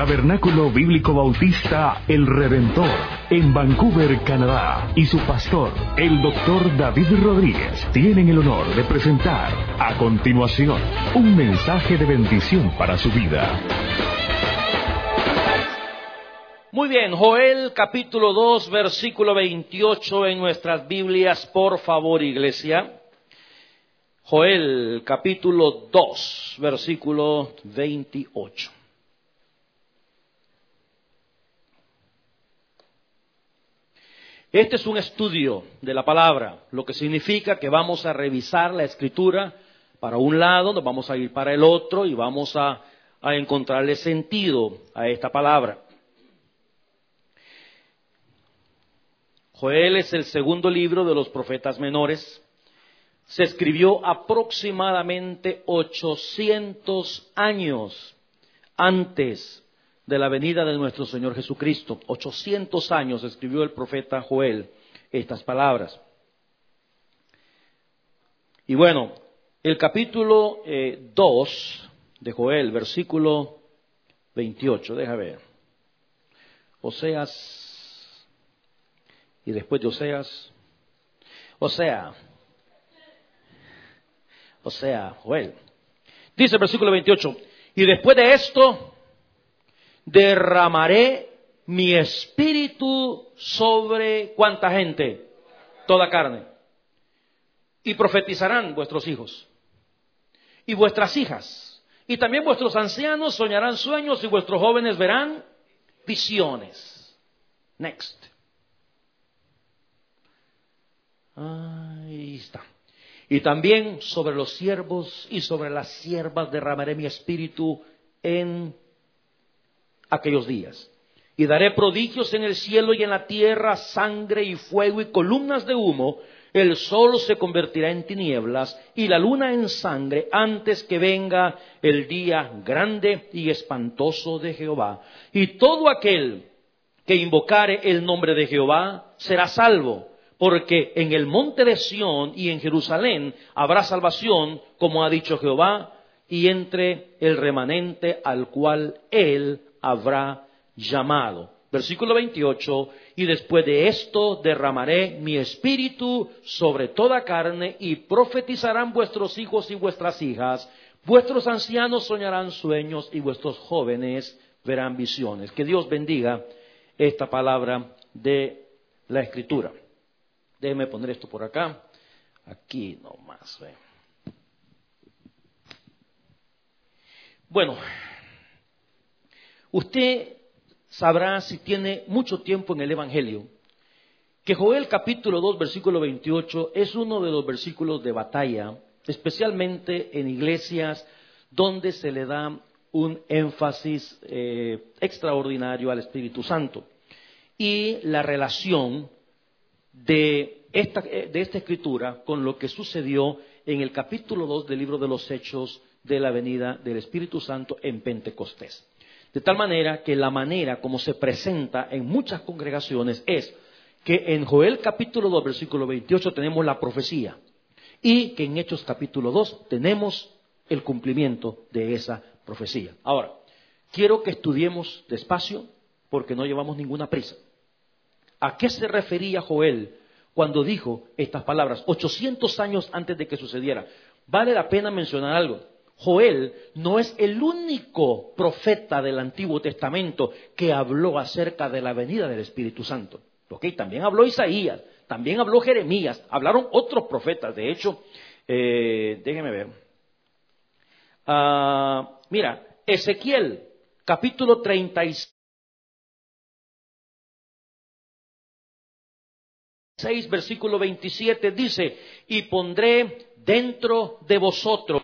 Tabernáculo Bíblico Bautista El Redentor, en Vancouver, Canadá, y su pastor, el Dr. David Rodríguez, tienen el honor de presentar a continuación un mensaje de bendición para su vida. Muy bien, Joel capítulo 2, versículo 28 en nuestras Biblias, por favor, iglesia. Joel capítulo 2, versículo 28. Este es un estudio de la palabra, lo que significa que vamos a revisar la escritura para un lado, nos vamos a ir para el otro y vamos a encontrarle sentido a esta palabra. Joel es el segundo libro de los profetas menores. Se escribió aproximadamente 800 años antes de la venida de nuestro Señor Jesucristo. 800 años escribió el profeta Joel estas palabras. Y bueno, el capítulo 2 de Joel, versículo 28, deja ver. Oseas, y después de Oseas, Joel. Dice el versículo 28, y después de esto, derramaré mi espíritu sobre ¿cuánta gente? Toda carne. Y profetizarán vuestros hijos y vuestras hijas. Y también vuestros ancianos soñarán sueños y vuestros jóvenes verán visiones. Next. Ahí está. Y también sobre los siervos y sobre las siervas derramaré mi espíritu en aquellos días. Y daré prodigios en el cielo y en la tierra, sangre y fuego y columnas de humo. El sol se convertirá en tinieblas y la luna en sangre antes que venga el día grande y espantoso de Jehová. Y todo aquel que invocare el nombre de Jehová será salvo. Porque en el monte de Sión y en Jerusalén habrá salvación, como ha dicho Jehová, y entre el remanente al cual él habrá llamado. Versículo 28, y después de esto derramaré mi espíritu sobre toda carne, y profetizarán vuestros hijos y vuestras hijas, vuestros ancianos soñarán sueños, y vuestros jóvenes verán visiones. Que Dios bendiga esta palabra de la Escritura. Déjeme poner esto por acá. Aquí nomás. Bueno, usted sabrá, si tiene mucho tiempo en el Evangelio, que Joel capítulo 2, versículo 28 es uno de los versículos de batalla, especialmente en iglesias donde se le da un énfasis extraordinario al Espíritu Santo. Y la relación de esta escritura con lo que sucedió en el capítulo 2 del libro de los Hechos de la venida del Espíritu Santo en Pentecostés. De tal manera que la manera como se presenta en muchas congregaciones es que en Joel capítulo 2 versículo 28 tenemos la profecía y que en Hechos capítulo 2 tenemos el cumplimiento de esa profecía. Ahora, quiero que estudiemos despacio porque no llevamos ninguna prisa. ¿A qué se refería Joel cuando dijo estas palabras 800 años antes de que sucediera? Vale la pena mencionar algo. Joel no es el único profeta del Antiguo Testamento que habló acerca de la venida del Espíritu Santo. También habló Isaías, también habló Jeremías, hablaron otros profetas. De hecho, déjenme ver. Mira, Ezequiel, capítulo 36. 6, versículo 27 dice, y pondré dentro de vosotros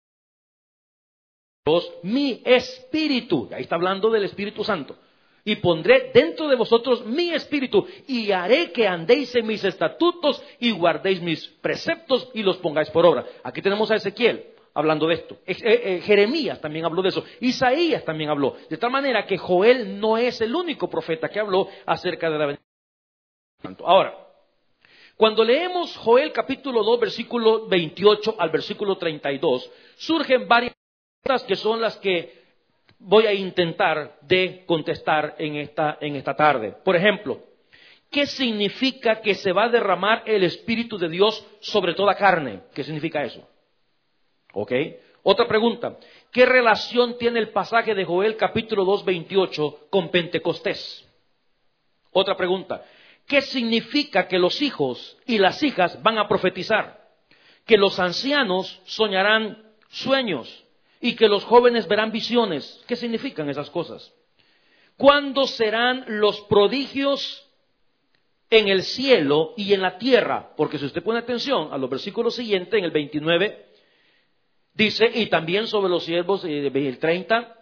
mi espíritu. Ahí está hablando del Espíritu Santo. Y pondré dentro de vosotros mi espíritu y haré que andéis en mis estatutos y guardéis mis preceptos y los pongáis por obra. Aquí tenemos a Ezequiel hablando de esto. Jeremías también habló de eso. Isaías también habló. De tal manera que Joel no es el único profeta que habló acerca de la venida del Espíritu Santo. Ahora, cuando leemos Joel capítulo 2, versículo 28 al versículo 32, surgen varias cosas que son las que voy a intentar de contestar en esta tarde. Por ejemplo, ¿qué significa que se va a derramar el Espíritu de Dios sobre toda carne? ¿Qué significa eso? ¿Ok? Otra pregunta. ¿Qué relación tiene el pasaje de Joel capítulo 2, 28 con Pentecostés? Otra pregunta. ¿Qué significa que los hijos y las hijas van a profetizar? Que los ancianos soñarán sueños y que los jóvenes verán visiones. ¿Qué significan esas cosas? ¿Cuándo serán los prodigios en el cielo y en la tierra? Porque si usted pone atención a los versículos siguientes, en el 29, dice, y también sobre los siervos, el 30,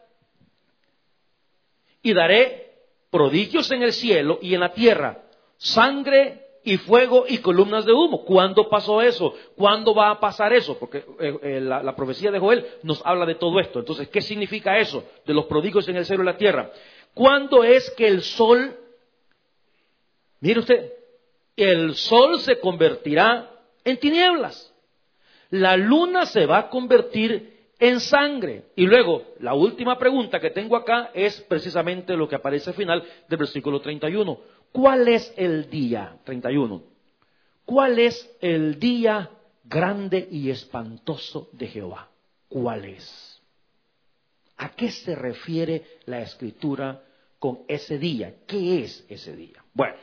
y daré prodigios en el cielo y en la tierra, sangre y fuego y columnas de humo. ¿Cuándo pasó eso? ¿Cuándo va a pasar eso? Porque la profecía de Joel nos habla de todo esto. Entonces, ¿qué significa eso? De los prodigios en el cielo y la tierra. ¿Cuándo es que el sol, mire usted, el sol se convertirá en tinieblas? La luna se va a convertir en sangre. Y luego, la última pregunta que tengo acá es precisamente lo que aparece al final del versículo 31. ¿Cuál es el día? 31. ¿Cuál es el día grande y espantoso de Jehová? ¿Cuál es? ¿A qué se refiere la Escritura con ese día? ¿Qué es ese día? Bueno,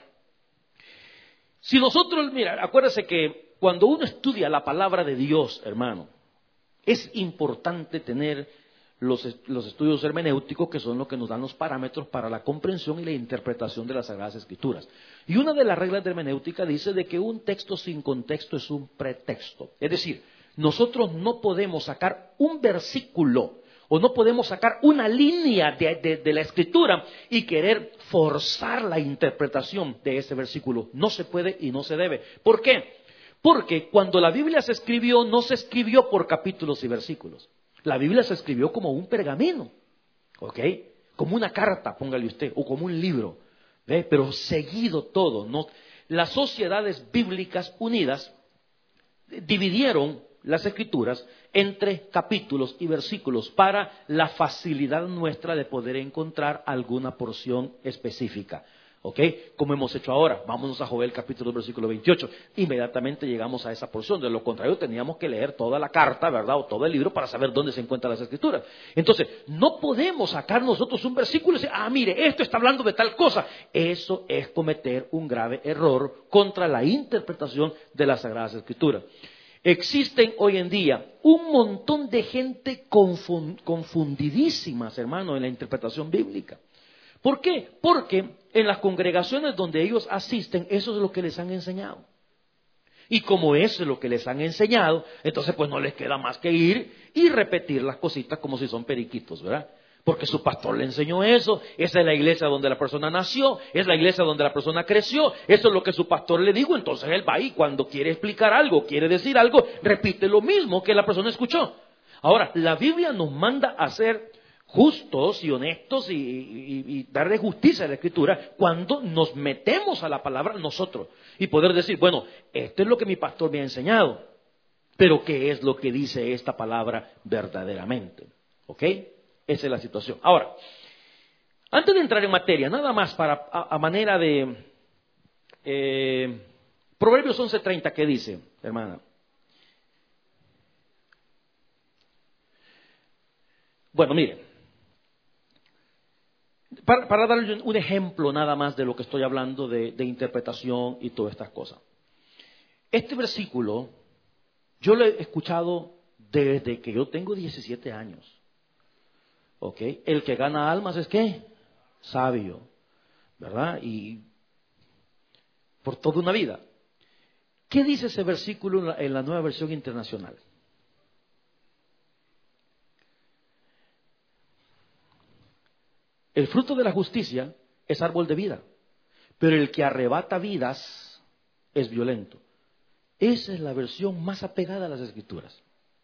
si nosotros, mira, acuérdese que cuando uno estudia la palabra de Dios, hermano, es importante tener los estudios hermenéuticos, que son los que nos dan los parámetros para la comprensión y la interpretación de las Sagradas Escrituras. Y una de las reglas de hermenéutica dice de que un texto sin contexto es un pretexto. Es decir, nosotros no podemos sacar un versículo o no podemos sacar una línea de la Escritura y querer forzar la interpretación de ese versículo. No se puede y no se debe. ¿Por qué? Porque cuando la Biblia se escribió, no se escribió por capítulos y versículos. La Biblia se escribió como un pergamino, ¿ok? Como una carta, póngale usted, o como un libro, ¿ve? Pero seguido todo, ¿no? Las sociedades bíblicas unidas dividieron las Escrituras entre capítulos y versículos para la facilidad nuestra de poder encontrar alguna porción específica. ¿Ok? Como hemos hecho ahora, vámonos a Joel capítulo 2, versículo 28. Inmediatamente llegamos a esa porción. De lo contrario, teníamos que leer toda la carta, ¿verdad? O todo el libro para saber dónde se encuentran las Escrituras. Entonces, no podemos sacar nosotros un versículo y decir, mire, esto está hablando de tal cosa. Eso es cometer un grave error contra la interpretación de las Sagradas Escrituras. Existen hoy en día un montón de gente confundidísimas, hermano, en la interpretación bíblica. ¿Por qué? Porque en las congregaciones donde ellos asisten, eso es lo que les han enseñado. Y como eso es lo que les han enseñado, entonces pues no les queda más que ir y repetir las cositas como si son periquitos, ¿verdad? Porque su pastor le enseñó eso, esa es la iglesia donde la persona nació, es la iglesia donde la persona creció, eso es lo que su pastor le dijo, entonces él va y cuando quiere explicar algo, quiere decir algo, repite lo mismo que la persona escuchó. Ahora, la Biblia nos manda a ser justos y honestos y darle justicia a la Escritura cuando nos metemos a la palabra nosotros y poder decir, bueno, esto es lo que mi pastor me ha enseñado, pero ¿qué es lo que dice esta palabra verdaderamente? ¿Ok? Esa es la situación. Ahora, antes de entrar en materia, nada más para a manera de Proverbios 11:30, ¿qué dice, hermana? Bueno, miren. Para darle un ejemplo nada más de lo que estoy hablando de interpretación y todas estas cosas. Este versículo yo lo he escuchado desde que yo tengo 17 años. ¿Ok? El que gana almas es ¿qué? Sabio. ¿Verdad? Y por toda una vida. ¿Qué dice ese versículo en la Nueva Versión Internacional? El fruto de la justicia es árbol de vida, pero el que arrebata vidas es violento. Esa es la versión más apegada a las Escrituras.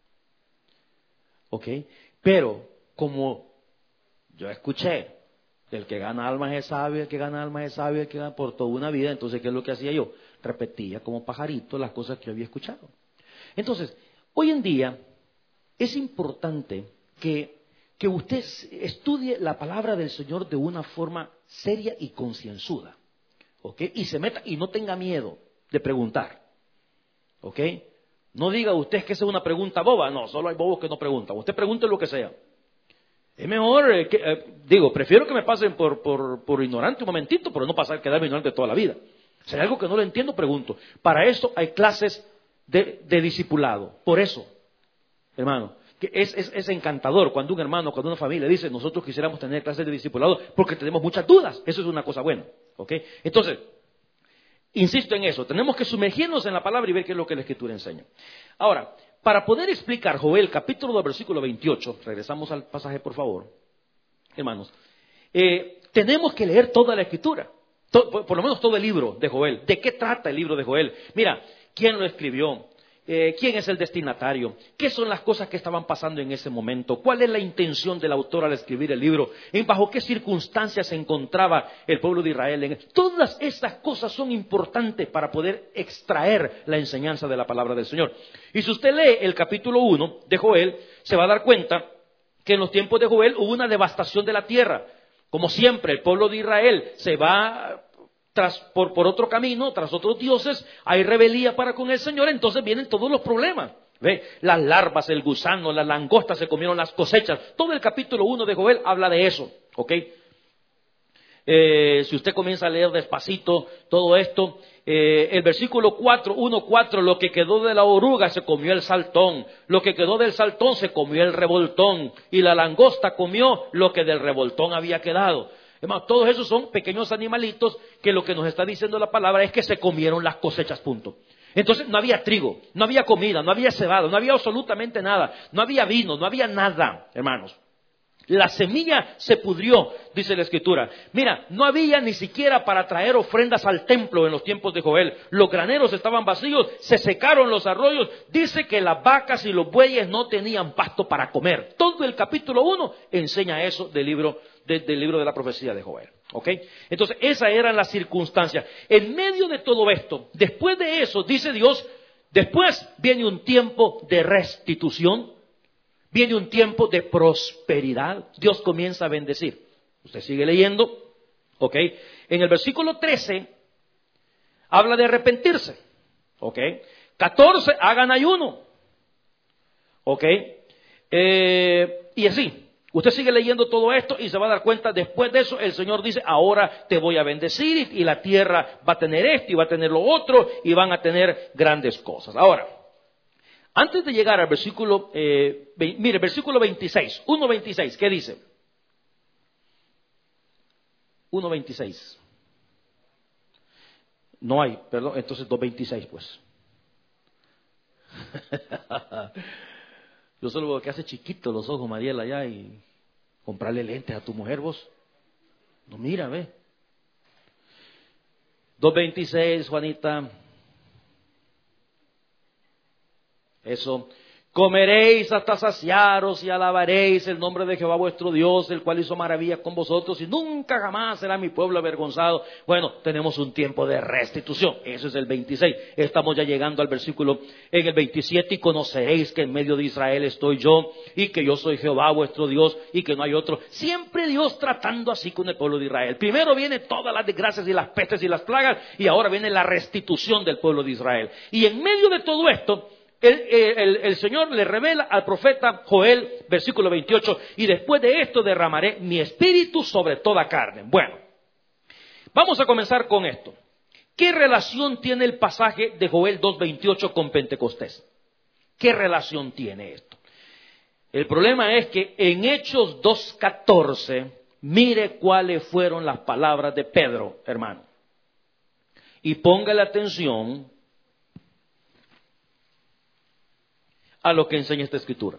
¿Ok? Pero como yo escuché, el que gana almas es sabio, el que gana almas es sabio, el que gana por toda una vida, entonces ¿qué es lo que hacía yo? Repetía como pajarito las cosas que yo había escuchado. Entonces, hoy en día es importante que que usted estudie la palabra del Señor de una forma seria y concienzuda, ¿ok? Y se meta y no tenga miedo de preguntar, ¿ok? No diga usted que esa es una pregunta boba. No, solo hay bobos que no preguntan. Usted pregunte lo que sea. Es mejor, prefiero que me pasen por ignorante un momentito, pero no quedarme ignorante toda la vida. Si hay algo que no lo entiendo, pregunto. Para eso hay clases de discipulado. Por eso, hermano, que es encantador cuando un hermano, cuando una familia dice, nosotros quisiéramos tener clases de discipulado porque tenemos muchas dudas. Eso es una cosa buena, ¿ok? Entonces, insisto en eso, tenemos que sumergirnos en la palabra y ver qué es lo que la Escritura enseña. Ahora, para poder explicar Joel, capítulo 2, versículo 28, regresamos al pasaje, por favor, hermanos, tenemos que leer toda la Escritura, por lo menos todo el libro de Joel. ¿De qué trata el libro de Joel? Mira, ¿quién lo escribió? ¿Quién es el destinatario? ¿Qué son las cosas que estaban pasando en ese momento? ¿Cuál es la intención del autor al escribir el libro? ¿Bajo qué circunstancias se encontraba el pueblo de Israel? Todas estas cosas son importantes para poder extraer la enseñanza de la palabra del Señor. Y si usted lee el capítulo 1 de Joel, se va a dar cuenta que en los tiempos de Joel hubo una devastación de la tierra. Como siempre, el pueblo de Israel se va por otro camino, tras otros dioses, hay rebeldía para con el Señor, entonces vienen todos los problemas. ¿Ve? Las larvas, el gusano, las langostas se comieron las cosechas. Todo el capítulo 1 de Joel habla de eso, ¿ok? Si usted comienza a leer despacito todo esto, el versículo 1:4, lo que quedó de la oruga se comió el saltón, lo que quedó del saltón se comió el revoltón, y la langosta comió lo que del revoltón había quedado. Hermano, todos esos son pequeños animalitos que lo que nos está diciendo la palabra es que se comieron las cosechas, punto. Entonces no había trigo, no había comida, no había cebada, no había absolutamente nada, no había vino, no había nada, hermanos. La semilla se pudrió, dice la Escritura. Mira, no había ni siquiera para traer ofrendas al templo en los tiempos de Joel. Los graneros estaban vacíos, se secaron los arroyos. Dice que las vacas y los bueyes no tenían pasto para comer. Todo el capítulo 1 enseña eso del libro de la profecía de Joel. ¿Ok? Entonces, esas eran las circunstancias. En medio de todo esto, después de eso, dice Dios, después viene un tiempo de restitución. Viene un tiempo de prosperidad. Dios comienza a bendecir. Usted sigue leyendo, ¿ok? En el versículo 13 habla de arrepentirse, ¿ok? 14, hagan ayuno, ¿ok? Y así. Usted sigue leyendo todo esto y se va a dar cuenta, después de eso el Señor dice, ahora te voy a bendecir y la tierra va a tener esto y va a tener lo otro y van a tener grandes cosas. Ahora, antes de llegar al versículo, mire, versículo 26, 1:26, ¿qué dice? 1:26. No hay, perdón, entonces 2:26 pues. Yo solo veo que hace chiquito los ojos, Mariela, allá y comprarle lentes a tu mujer vos. No mira, ve. 2:26, Juanita. Eso, comeréis hasta saciaros y alabaréis el nombre de Jehová vuestro Dios, el cual hizo maravillas con vosotros y nunca jamás será mi pueblo avergonzado. Bueno, tenemos un tiempo de restitución, eso es el 26. Estamos ya llegando al versículo en el 27, y conoceréis que en medio de Israel estoy yo y que yo soy Jehová vuestro Dios y que no hay otro. Siempre Dios tratando así con el pueblo de Israel. Primero vienen todas las desgracias y las pestes y las plagas y ahora viene la restitución del pueblo de Israel. Y en medio de todo esto, el Señor le revela al profeta Joel, versículo 28, y después de esto derramaré mi espíritu sobre toda carne. Bueno, vamos a comenzar con esto. ¿Qué relación tiene el pasaje de Joel 2:28 con Pentecostés? ¿Qué relación tiene esto? El problema es que en Hechos 2:14, mire cuáles fueron las palabras de Pedro, hermano. Y póngale atención a lo que enseña esta escritura.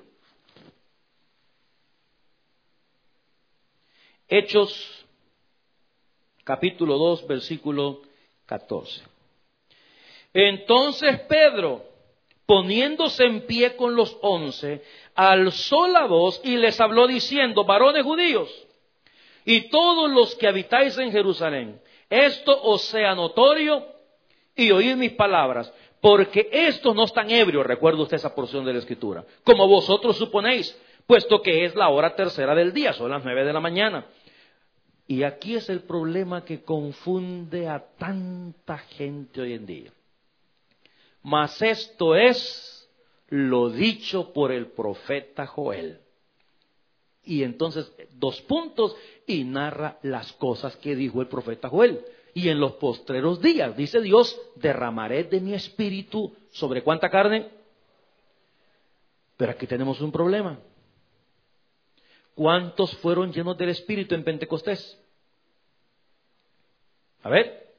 Hechos, capítulo 2, versículo 14. Entonces Pedro, poniéndose en pie con los 11, alzó la voz y les habló diciendo: varones judíos, y todos los que habitáis en Jerusalén, esto os sea notorio y oíd mis palabras. Porque estos no están ebrios, recuerda usted esa porción de la Escritura, como vosotros suponéis, puesto que es la hora tercera del día, son las 9 de la mañana. Y aquí es el problema que confunde a tanta gente hoy en día. Mas esto es lo dicho por el profeta Joel. Y entonces, 2 puntos, y narra las cosas que dijo el profeta Joel. Y en los postreros días, dice Dios, derramaré de mi espíritu sobre ¿cuánta carne? Pero aquí tenemos un problema. ¿Cuántos fueron llenos del espíritu en Pentecostés? A ver.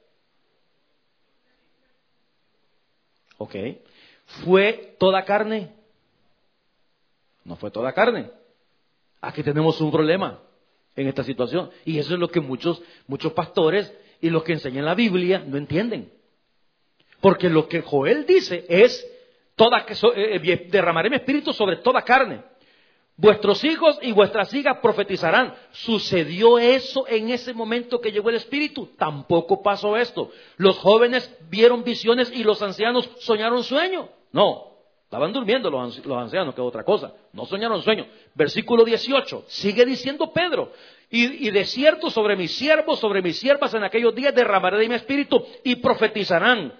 Ok. ¿Fue toda carne? No fue toda carne. Aquí tenemos un problema en esta situación. Y eso es lo que muchos pastores y los que enseñan la Biblia no entienden. Porque lo que Joel dice es, derramaré mi espíritu sobre toda carne. Vuestros hijos y vuestras hijas profetizarán. ¿Sucedió eso en ese momento que llegó el espíritu? Tampoco pasó esto. Los jóvenes vieron visiones y los ancianos soñaron sueños. No, estaban durmiendo los ancianos, que es otra cosa. No soñaron sueños. Versículo 18, sigue diciendo Pedro. Y de cierto sobre mis siervos, sobre mis siervas en aquellos días derramaré de mi espíritu y profetizarán.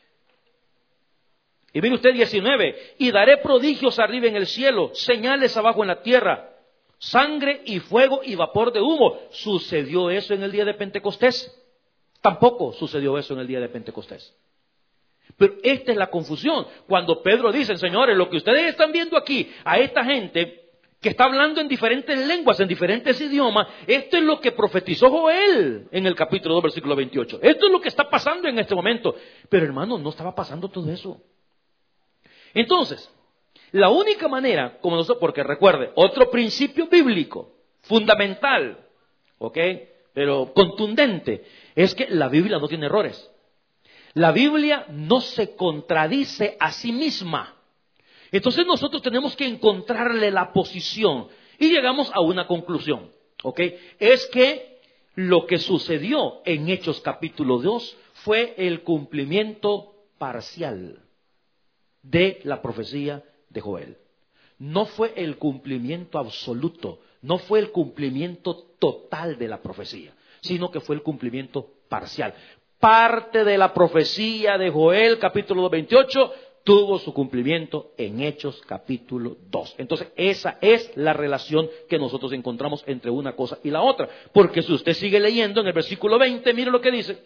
Y mire usted 19, y daré prodigios arriba en el cielo, señales abajo en la tierra, sangre y fuego y vapor de humo. ¿Sucedió eso en el día de Pentecostés? Tampoco sucedió eso en el día de Pentecostés. Pero esta es la confusión. Cuando Pedro dice, señores, lo que ustedes están viendo aquí, a esta gente que está hablando en diferentes lenguas, en diferentes idiomas, esto es lo que profetizó Joel en el capítulo 2, versículo 28. Esto es lo que está pasando en este momento. Pero hermano, no estaba pasando todo eso. Entonces, la única manera, porque recuerde, otro principio bíblico, fundamental, ¿ok? Pero contundente, es que la Biblia no tiene errores. La Biblia no se contradice a sí misma. Entonces nosotros tenemos que encontrarle la posición y llegamos a una conclusión, ¿ok? Es que lo que sucedió en Hechos capítulo 2 fue el cumplimiento parcial de la profecía de Joel. No fue el cumplimiento absoluto, no fue el cumplimiento total de la profecía, sino que fue el cumplimiento parcial. Parte de la profecía de Joel, capítulo 28, tuvo su cumplimiento en Hechos, capítulo 2. Entonces, esa es la relación que nosotros encontramos entre una cosa y la otra. Porque si usted sigue leyendo en el versículo 20, mire lo que dice.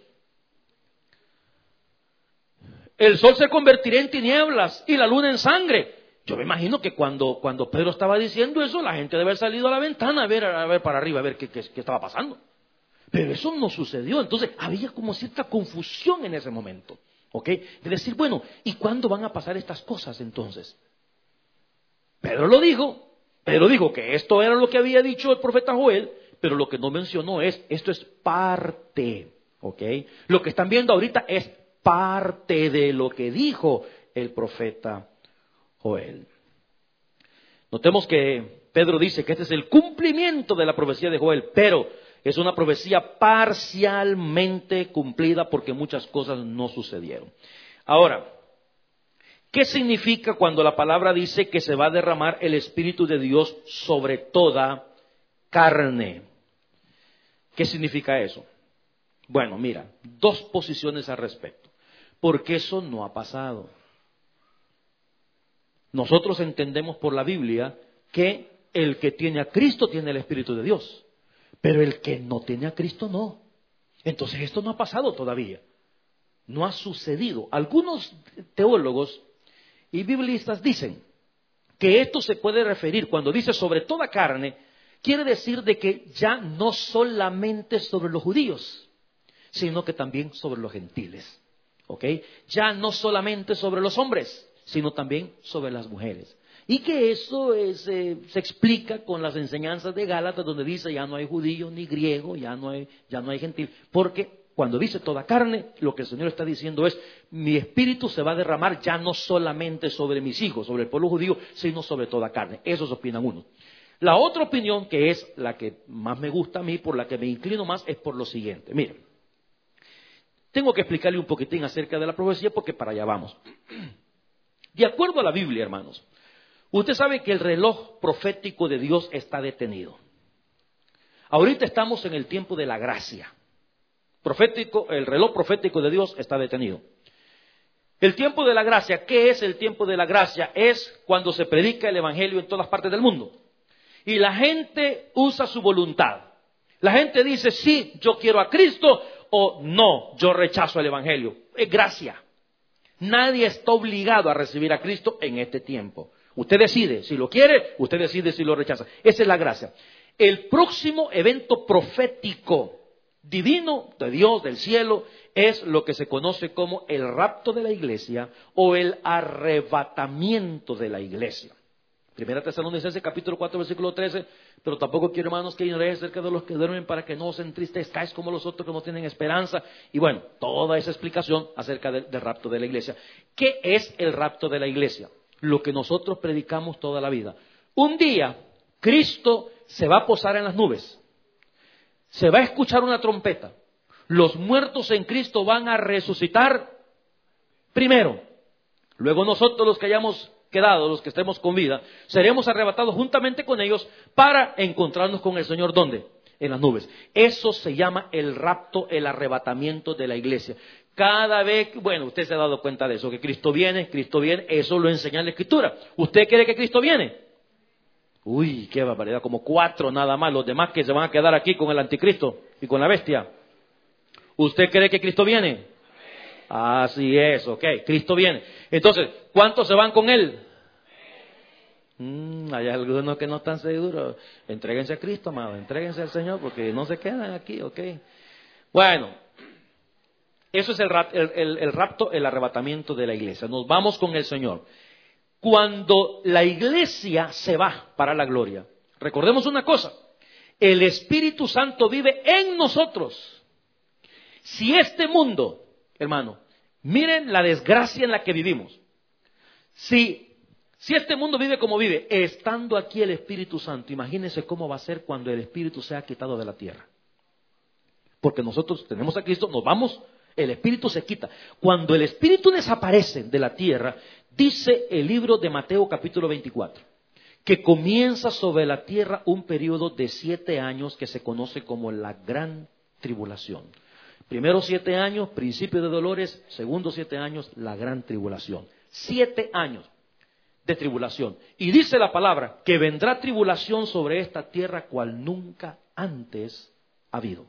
El sol se convertirá en tinieblas y la luna en sangre. Yo me imagino que cuando Pedro estaba diciendo eso, la gente debe haber salido a la ventana a ver para arriba, a ver qué estaba pasando. Pero eso no sucedió. Entonces había como cierta confusión en ese momento. ¿Ok? De decir, bueno, ¿y cuándo van a pasar estas cosas entonces? Pedro dijo que esto era lo que había dicho el profeta Joel, pero lo que no mencionó esto es parte. ¿Ok? Lo que están viendo ahorita es parte de lo que dijo el profeta Joel. Notemos que Pedro dice que este es el cumplimiento de la profecía de Joel, pero es una profecía parcialmente cumplida porque muchas cosas no sucedieron. Ahora, ¿qué significa cuando la palabra dice que se va a derramar el Espíritu de Dios sobre toda carne? ¿Qué significa eso? Bueno, mira, 2 posiciones al respecto. Porque eso no ha pasado. Nosotros entendemos por la Biblia que el que tiene a Cristo tiene el Espíritu de Dios. Pero el que no tiene a Cristo no. Entonces esto no ha pasado todavía. No ha sucedido. Algunos teólogos y biblistas dicen que esto se puede referir, cuando dice sobre toda carne, quiere decir de que ya no solamente sobre los judíos, sino que también sobre los gentiles. ¿Ok? Ya no solamente sobre los hombres, sino también sobre las mujeres. Y que eso se explica con las enseñanzas de Gálatas, donde dice ya no hay judío ni griego, ya no hay gentil. Porque cuando dice toda carne, lo que el Señor está diciendo es, mi espíritu se va a derramar ya no solamente sobre mis hijos, sobre el pueblo judío, sino sobre toda carne. Eso opinan unos. La otra opinión, que es la que más me gusta a mí, por la que me inclino más, es por lo siguiente. Miren. Tengo que explicarle un poquitín acerca de la profecía porque para allá vamos. De acuerdo a la Biblia, hermanos, Usted sabe que el reloj profético de Dios está detenido. Ahorita estamos en el tiempo de la gracia. El reloj profético de Dios está detenido. El tiempo de la gracia, ¿qué es el tiempo de la gracia? Es cuando se predica el evangelio en todas partes del mundo. Y la gente usa su voluntad. La gente dice, sí, yo quiero a Cristo, o no, yo rechazo el evangelio. Es gracia. Nadie está obligado a recibir a Cristo en este tiempo. Usted decide si lo quiere, usted decide si lo rechaza. Esa es la gracia. El próximo evento profético divino de Dios, del cielo, es lo que se conoce como el rapto de la iglesia o el arrebatamiento de la iglesia. Primera Tesalonicenses capítulo 4 versículo 13, pero tampoco quiero, hermanos, que ignoréis acerca de los que duermen para que no os entristezcáis como los otros que no tienen esperanza. Y bueno, toda esa explicación acerca del rapto de la iglesia. ¿Qué es el rapto de la iglesia? Lo que nosotros predicamos toda la vida. Un día, Cristo se va a posar en las nubes. Se va a escuchar una trompeta. Los muertos en Cristo van a resucitar primero. Luego nosotros, los que hayamos quedado, los que estemos con vida, seremos arrebatados juntamente con ellos para encontrarnos con el Señor. ¿Dónde? En las nubes. Eso se llama el rapto, el arrebatamiento de la iglesia. Cada vez, bueno, usted se ha dado cuenta de eso, que Cristo viene, eso lo enseña la Escritura. ¿Usted cree que Cristo viene? Uy, qué barbaridad, como 4 nada más, los demás que se van a quedar aquí con el anticristo y con la bestia. ¿Usted cree que Cristo viene? Así es, ok, Cristo viene. Entonces, ¿cuántos se van con Él? Hay algunos que no están seguros. Entréguense a Cristo, amado, entréguense al Señor, porque no se quedan aquí, ok. Bueno, eso es el rapto, el arrebatamiento de la iglesia. Nos vamos con el Señor. Cuando la iglesia se va para la gloria, recordemos una cosa, el Espíritu Santo vive en nosotros. Si este mundo, hermano, miren la desgracia en la que vivimos. Si este mundo vive como vive, estando aquí el Espíritu Santo, imagínense cómo va a ser cuando el Espíritu sea quitado de la tierra. Porque nosotros tenemos a Cristo, nos vamos, el Espíritu se quita. Cuando el Espíritu desaparece de la tierra, dice el libro de Mateo capítulo 24, que comienza sobre la tierra un periodo de 7 años que se conoce como la gran tribulación. Primeros 7 años, principio de dolores. Segundos 7 años, la gran tribulación. 7 años de tribulación. Y dice la palabra que vendrá tribulación sobre esta tierra cual nunca antes ha habido.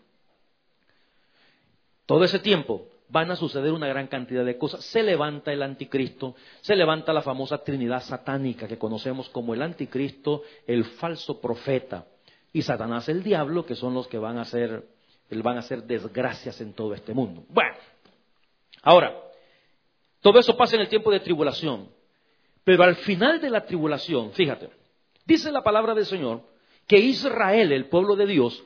Todo ese tiempo van a suceder una gran cantidad de cosas. Se levanta el anticristo, se levanta la famosa trinidad satánica que conocemos como el anticristo, el falso profeta y Satanás el diablo, que son los que van a hacer desgracias en todo este mundo. Bueno, ahora, todo eso pasa en el tiempo de tribulación, pero al final de la tribulación, fíjate, dice la palabra del Señor que Israel, el pueblo de Dios,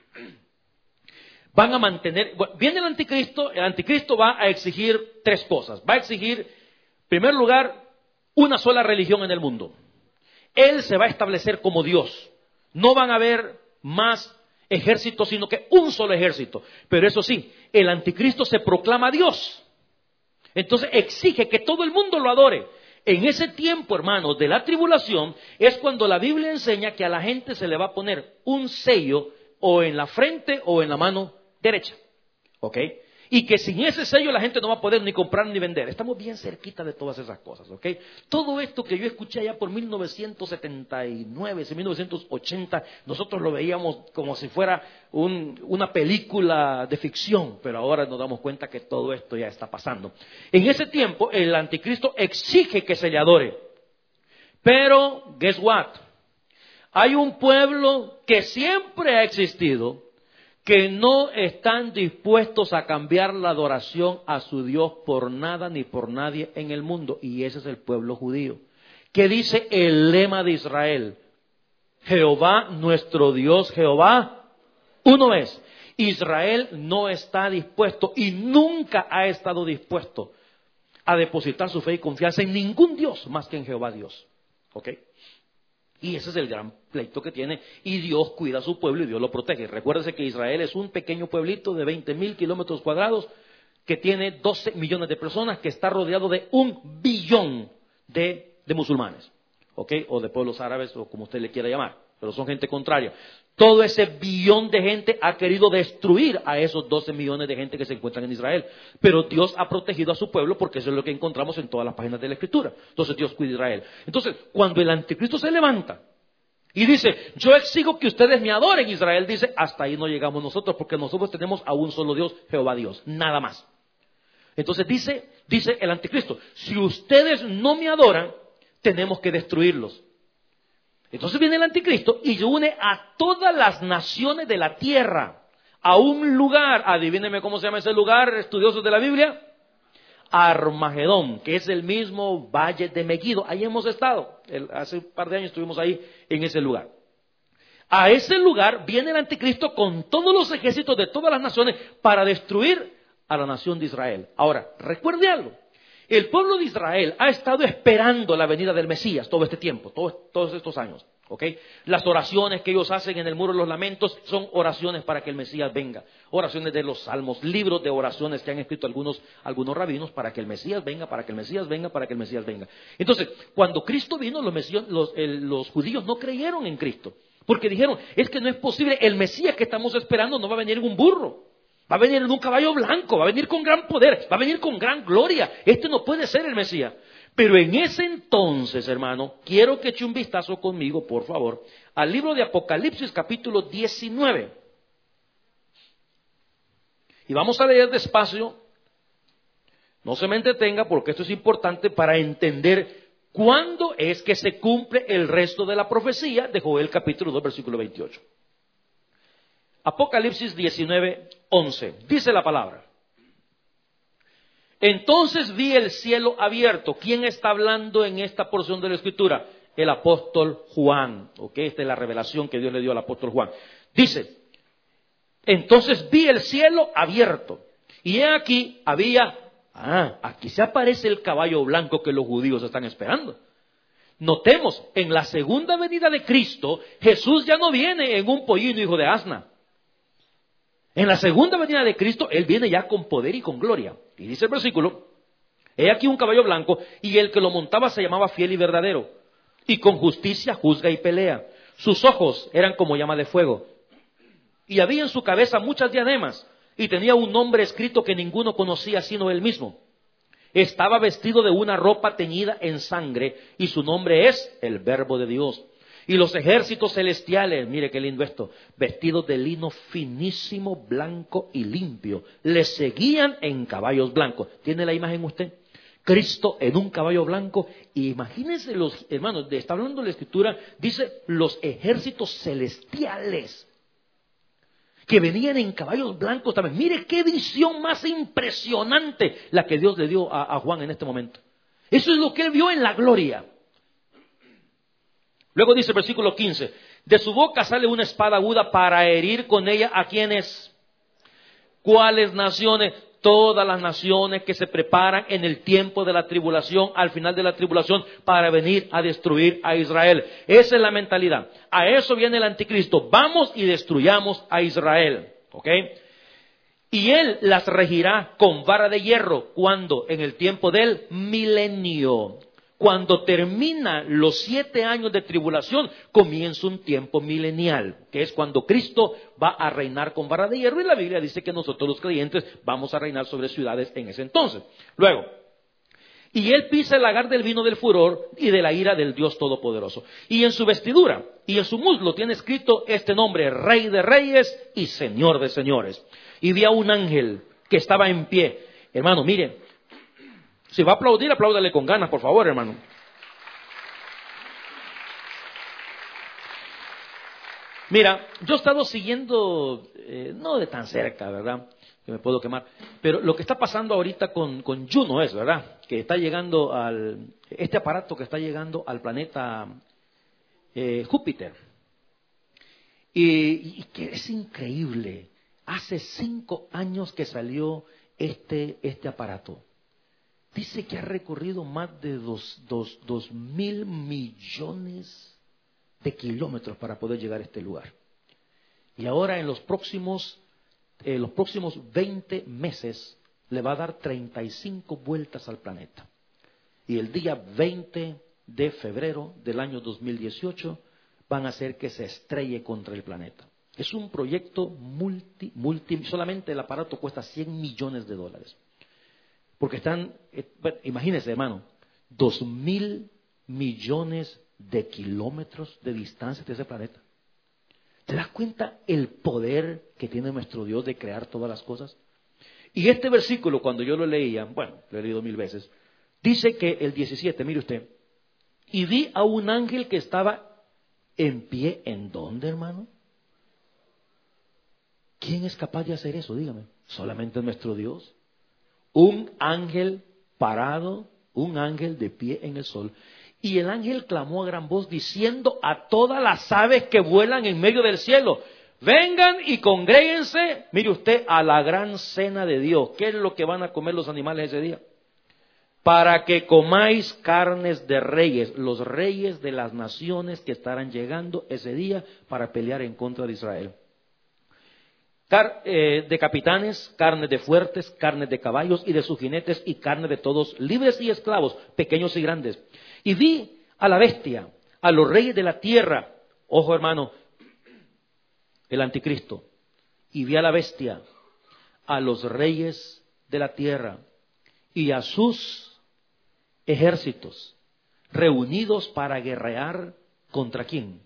van a mantener, viene el anticristo va a exigir 3 cosas. Va a exigir, en primer lugar, una sola religión en el mundo. Él se va a establecer como Dios. No van a haber más ejércitos, sino que un solo ejército. Pero eso sí, el anticristo se proclama Dios. Entonces exige que todo el mundo lo adore. En ese tiempo, hermanos, de la tribulación, es cuando la Biblia enseña que a la gente se le va a poner un sello o en la frente o en la mano derecha, ¿ok? Y que sin ese sello la gente no va a poder ni comprar ni vender. Estamos bien cerquita de todas esas cosas, ¿ok? Todo esto que yo escuché allá por 1979, 1980, nosotros lo veíamos como si fuera una película de ficción, pero ahora nos damos cuenta que todo esto ya está pasando. En ese tiempo el anticristo exige que se le adore, pero guess what? Hay un pueblo que siempre ha existido, que no están dispuestos a cambiar la adoración a su Dios por nada ni por nadie en el mundo. Y ese es el pueblo judío. ¿Qué dice el lema de Israel? Jehová, nuestro Dios, Jehová, uno es. Israel no está dispuesto y nunca ha estado dispuesto a depositar su fe y confianza en ningún Dios más que en Jehová Dios. ¿Ok? Y ese es el gran pleito que tiene, y Dios cuida a su pueblo y Dios lo protege. Recuérdese que Israel es un pequeño pueblito de 20,000 kilómetros cuadrados que tiene 12 millones de personas, que está rodeado de 1 billón de musulmanes. ¿ok? O de pueblos árabes, o como usted le quiera llamar, pero son gente contraria. Todo ese billón de gente ha querido destruir a esos 12 millones de gente que se encuentran en Israel. Pero Dios ha protegido a su pueblo porque eso es lo que encontramos en todas las páginas de la Escritura. Entonces Dios cuida a Israel. Entonces, cuando el anticristo se levanta y dice, yo exijo que ustedes me adoren, Israel dice, hasta ahí no llegamos nosotros porque nosotros tenemos a un solo Dios, Jehová Dios, nada más. Entonces dice el anticristo, si ustedes no me adoran, tenemos que destruirlos. Entonces viene el anticristo y une a todas las naciones de la tierra a un lugar. Adivínenme cómo se llama ese lugar, estudiosos de la Biblia. Armagedón, que es el mismo valle de Megiddo. Ahí hemos estado. Hace un par de años estuvimos ahí en ese lugar. A ese lugar viene el anticristo con todos los ejércitos de todas las naciones para destruir a la nación de Israel. Ahora, recuerde algo. El pueblo de Israel ha estado esperando la venida del Mesías todo este tiempo, todos estos años. ¿Okay? Las oraciones que ellos hacen en el muro de los lamentos son oraciones para que el Mesías venga. Oraciones de los salmos, libros de oraciones que han escrito algunos rabinos para que el Mesías venga, para que el Mesías venga, para que el Mesías venga. Entonces, cuando Cristo vino, los judíos no creyeron en Cristo. Porque dijeron, es que no es posible, el Mesías que estamos esperando no va a venir en un burro. Va a venir en un caballo blanco, va a venir con gran poder, va a venir con gran gloria. Este no puede ser el Mesías. Pero en ese entonces, hermano, quiero que eche un vistazo conmigo, por favor, al libro de Apocalipsis, capítulo 19. Y vamos a leer despacio. No se me entretenga porque esto es importante para entender cuándo es que se cumple el resto de la profecía de Joel, capítulo 2, versículo 28. Apocalipsis 19, 11. Dice la palabra. Entonces vi el cielo abierto. ¿Quién está hablando en esta porción de la Escritura? El apóstol Juan. ¿Ok? Esta es la revelación que Dios le dio al apóstol Juan. Dice, entonces vi el cielo abierto. Y he aquí aquí se aparece el caballo blanco que los judíos están esperando. Notemos, en la segunda venida de Cristo, Jesús ya no viene en un pollino hijo de asna. En la segunda venida de Cristo, Él viene ya con poder y con gloria. Y dice el versículo, he aquí un caballo blanco, y el que lo montaba se llamaba Fiel y Verdadero, y con justicia juzga y pelea. Sus ojos eran como llama de fuego, y había en su cabeza muchas diademas, y tenía un nombre escrito que ninguno conocía sino él mismo. Estaba vestido de una ropa teñida en sangre, y su nombre es el Verbo de Dios. Y los ejércitos celestiales, mire qué lindo esto, vestidos de lino finísimo, blanco y limpio, le seguían en caballos blancos. ¿Tiene la imagen usted? Cristo en un caballo blanco. Y imagínense los hermanos, está hablando la Escritura, dice los ejércitos celestiales que venían en caballos blancos también. Mire qué visión más impresionante la que Dios le dio a Juan en este momento. Eso es lo que él vio en la gloria. Luego dice el versículo 15, de su boca sale una espada aguda para herir con ella a quienes, ¿cuáles naciones? Todas las naciones que se preparan en el tiempo de la tribulación, al final de la tribulación, para venir a destruir a Israel. Esa es la mentalidad. A eso viene el anticristo. Vamos y destruyamos a Israel. ¿Ok? Y él las regirá con vara de hierro. ¿Cuándo? En el tiempo del milenio. Cuando termina los 7 años de tribulación, comienza un tiempo milenial, que es cuando Cristo va a reinar con vara de hierro, y la Biblia dice que nosotros los creyentes vamos a reinar sobre ciudades en ese entonces. Luego, y él pisa el lagar del vino del furor y de la ira del Dios Todopoderoso. Y en su vestidura y en su muslo tiene escrito este nombre, Rey de Reyes y Señor de Señores. Y vi a un ángel que estaba en pie. Hermano, mire. Si va a aplaudir, apláudale con ganas, por favor, hermano. Mira, yo he estado siguiendo, no de tan cerca, ¿verdad? Que me puedo quemar. Pero lo que está pasando ahorita con Juno es, ¿verdad? Que está llegando este aparato que está llegando al planeta Júpiter. Y que es increíble. Hace 5 años que salió este aparato. Dice que ha recorrido más de 2.000 millones de kilómetros para poder llegar a este lugar. Y ahora en los próximos 20 meses le va a dar 35 vueltas al planeta. Y el día 20 de febrero del año 2018 van a hacer que se estrelle contra el planeta. Es un proyecto solamente el aparato cuesta $100 millones. Porque están, imagínense hermano, 2.000 millones de kilómetros de distancia de ese planeta. ¿Te das cuenta el poder que tiene nuestro Dios de crear todas las cosas? Y este versículo, cuando yo lo leía, bueno, lo he leído 1000 veces, dice que el 17, mire usted, y vi a un ángel que estaba en pie, ¿en dónde, hermano? ¿Quién es capaz de hacer eso? Dígame. Solamente nuestro Dios. Un ángel parado, un ángel de pie en el sol. Y el ángel clamó a gran voz diciendo a todas las aves que vuelan en medio del cielo: vengan y congréguense, mire usted, a la gran cena de Dios. ¿Qué es lo que van a comer los animales ese día? Para que comáis carnes de reyes, los reyes de las naciones que estarán llegando ese día para pelear en contra de Israel. De capitanes, carne de fuertes, carne de caballos y de sus jinetes y carne de todos, libres y esclavos, pequeños y grandes. Y vi a la bestia, a los reyes de la tierra, ojo hermano, el anticristo, y vi a la bestia, a los reyes de la tierra y a sus ejércitos, reunidos para guerrear ¿contra quién?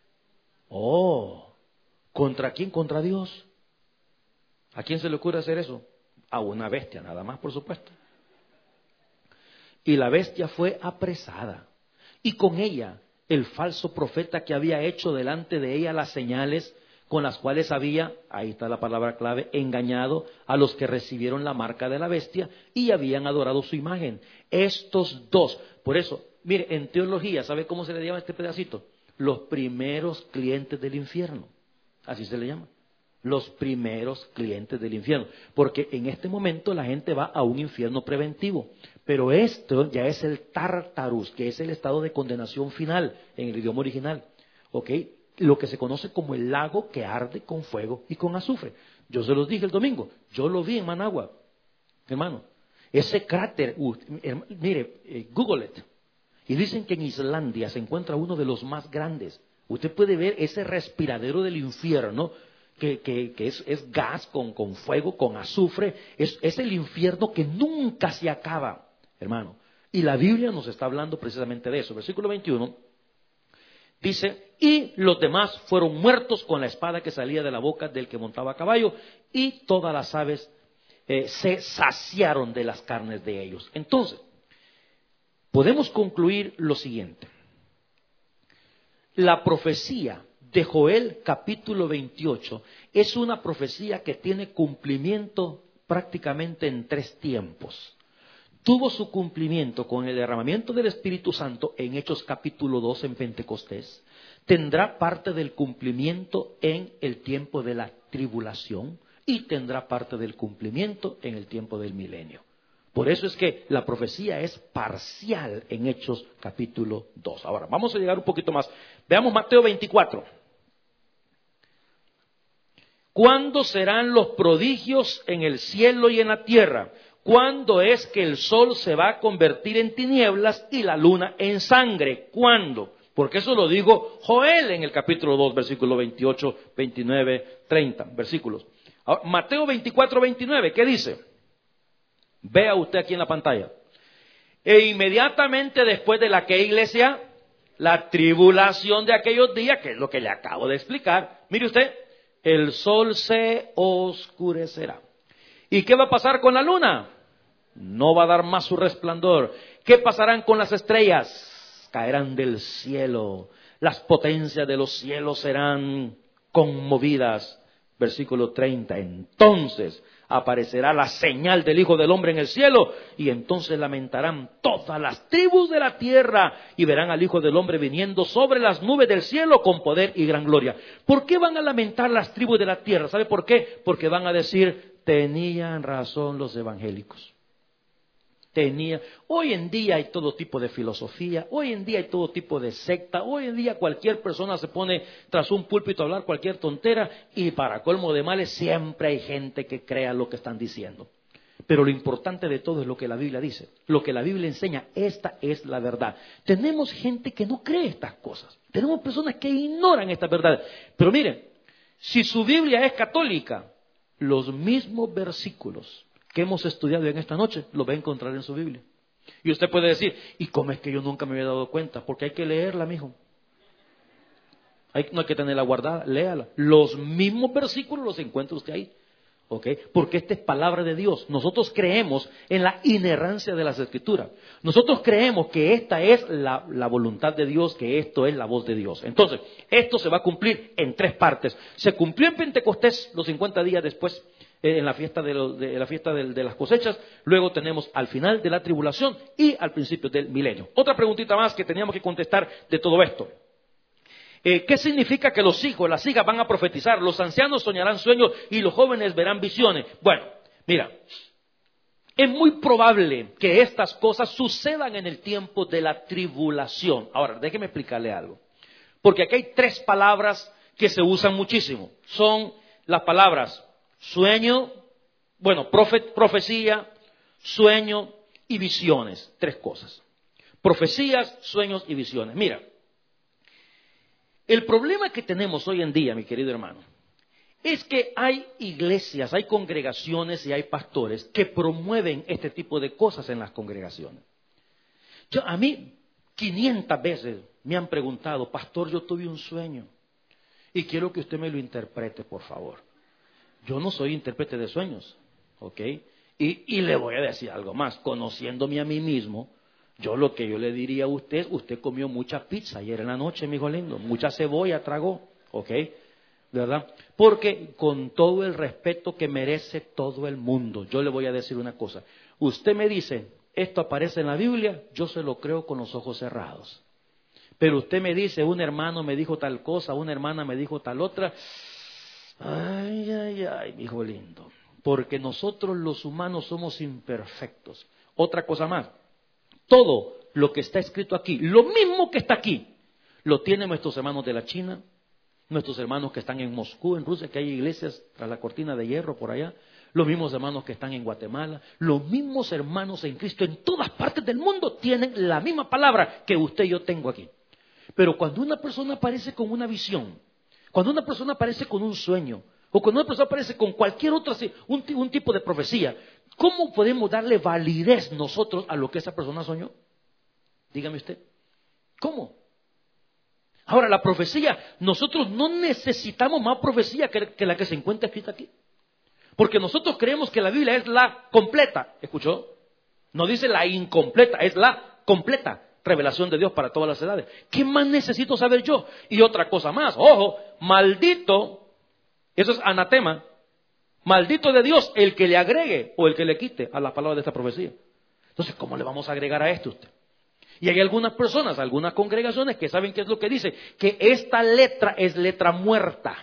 ¿Contra quién? Contra Dios. ¿A quién se le ocurre hacer eso? A una bestia, nada más, por supuesto. Y la bestia fue apresada, y con ella el falso profeta que había hecho delante de ella las señales con las cuales había, ahí está la palabra clave, engañado a los que recibieron la marca de la bestia y habían adorado su imagen. Estos dos, por eso, mire, en teología, ¿sabe cómo se le llama este pedacito? Los primeros clientes del infierno, así se le llama. Los primeros clientes del infierno, porque en este momento la gente va a un infierno preventivo, pero esto ya es el Tartarus, que es el estado de condenación final en el idioma original, ¿ok? Lo que se conoce como el lago que arde con fuego y con azufre. Yo se los dije el domingo, yo lo vi en Managua, hermano, ese cráter, mire, Google it, y dicen que en Islandia se encuentra uno de los más grandes. Usted puede ver ese respiradero del infierno, que es gas con fuego, con azufre, es el infierno que nunca se acaba, hermano. Y la Biblia nos está hablando precisamente de eso. Versículo 21 dice: y los demás fueron muertos con la espada que salía de la boca del que montaba a caballo, y todas las aves se saciaron de las carnes de ellos. Entonces, podemos concluir lo siguiente: la profecía de Joel capítulo 28 es una profecía que tiene cumplimiento prácticamente en 3 tiempos. Tuvo su cumplimiento con el derramamiento del Espíritu Santo en Hechos capítulo 2 en Pentecostés. Tendrá parte del cumplimiento en el tiempo de la tribulación y tendrá parte del cumplimiento en el tiempo del milenio. Por eso es que la profecía es parcial en Hechos capítulo 2. Ahora, vamos a llegar un poquito más. Veamos Mateo 24. ¿Cuándo serán los prodigios en el cielo y en la tierra? ¿Cuándo es que el sol se va a convertir en tinieblas y la luna en sangre? ¿Cuándo? Porque eso lo dijo Joel en el capítulo 2, versículo 28, 29, 30 versículos. Ahora, Mateo 24, 29, ¿qué dice? Vea usted aquí en la pantalla. E inmediatamente después de la que iglesia, la tribulación de aquellos días, que es lo que le acabo de explicar. Mire usted, el sol se oscurecerá. ¿Y qué va a pasar con la luna? No va a dar más su resplandor. ¿Qué pasarán con las estrellas? Caerán del cielo. Las potencias de los cielos serán conmovidas. Versículo 30. Entonces aparecerá la señal del Hijo del Hombre en el cielo, y entonces lamentarán todas las tribus de la tierra, y verán al Hijo del Hombre viniendo sobre las nubes del cielo con poder y gran gloria. ¿Por qué van a lamentar las tribus de la tierra? ¿Sabe por qué? Porque van a decir: tenían razón los evangélicos. Hoy en día hay todo tipo de filosofía, hoy en día hay todo tipo de secta, hoy en día cualquier persona se pone tras un púlpito a hablar cualquier tontera, y para colmo de males siempre hay gente que crea lo que están diciendo. Pero lo importante de todo es lo que la Biblia dice, lo que la Biblia enseña. Esta es la verdad. Tenemos gente que no cree estas cosas. Tenemos personas que ignoran estas verdades. Pero miren, si su Biblia es católica, los mismos versículos que hemos estudiado en esta noche los va a encontrar en su Biblia. Y usted puede decir, ¿y cómo es que yo nunca me había dado cuenta? Porque hay que leerla, mijo. No hay que tenerla guardada, léala. Los mismos versículos los encuentra usted ahí. ¿Okay? Porque esta es palabra de Dios. Nosotros creemos en la inerrancia de las Escrituras. Nosotros creemos que esta es la voluntad de Dios, que esto es la voz de Dios. Entonces, esto se va a cumplir en 3 partes. Se cumplió en Pentecostés los 50 días después, en la fiesta de las cosechas. Luego tenemos al final de la tribulación y al principio del milenio. Otra preguntita más que teníamos que contestar de todo esto. ¿Qué significa que los hijos, las hijas van a profetizar, los ancianos soñarán sueños y los jóvenes verán visiones? Bueno, mira, es muy probable que estas cosas sucedan en el tiempo de la tribulación. Ahora, déjeme explicarle algo. Porque aquí hay 3 palabras que se usan muchísimo. Son las palabras sueño, profecía, sueño y visiones. 3 cosas. Profecías, sueños y visiones. Mira. El problema que tenemos hoy en día, mi querido hermano, es que hay iglesias, hay congregaciones y hay pastores que promueven este tipo de cosas en las congregaciones. A mí 500 veces me han preguntado, pastor, yo tuve un sueño y quiero que usted me lo interprete, por favor. Yo no soy intérprete de sueños, ¿ok? Y le voy a decir algo más, conociéndome a mí mismo. Lo que yo le diría a usted comió mucha pizza ayer en la noche, mi hijo lindo, mucha cebolla tragó, ¿ok? ¿Verdad? Porque con todo el respeto que merece todo el mundo, yo le voy a decir una cosa. Usted me dice, esto aparece en la Biblia, yo se lo creo con los ojos cerrados. Pero usted me dice, un hermano me dijo tal cosa, una hermana me dijo tal otra. Ay, mi hijo lindo. Porque nosotros los humanos somos imperfectos. Otra cosa más. Todo lo que está escrito aquí, lo mismo que está aquí, lo tienen nuestros hermanos de la China, nuestros hermanos que están en Moscú, en Rusia, que hay iglesias tras la cortina de hierro por allá, los mismos hermanos que están en Guatemala, los mismos hermanos en Cristo en todas partes del mundo tienen la misma palabra que usted y yo tengo aquí. Pero cuando una persona aparece con una visión, cuando una persona aparece con un sueño, o cuando una persona aparece con cualquier otra, un tipo de profecía, ¿cómo podemos darle validez nosotros a lo que esa persona soñó? Dígame usted. ¿Cómo? Ahora, la profecía, nosotros no necesitamos más profecía que la que se encuentra escrita aquí. Porque nosotros creemos que la Biblia es la completa. ¿Escuchó? No dice la incompleta, es la completa revelación de Dios para todas las edades. ¿Qué más necesito saber yo? Y otra cosa más, ojo, maldito, eso es anatema. Maldito de Dios el que le agregue o el que le quite a las palabras de esta profecía. Entonces, ¿cómo le vamos a agregar a esto usted? Y hay algunas personas, algunas congregaciones que saben qué es lo que dice, que esta letra es letra muerta.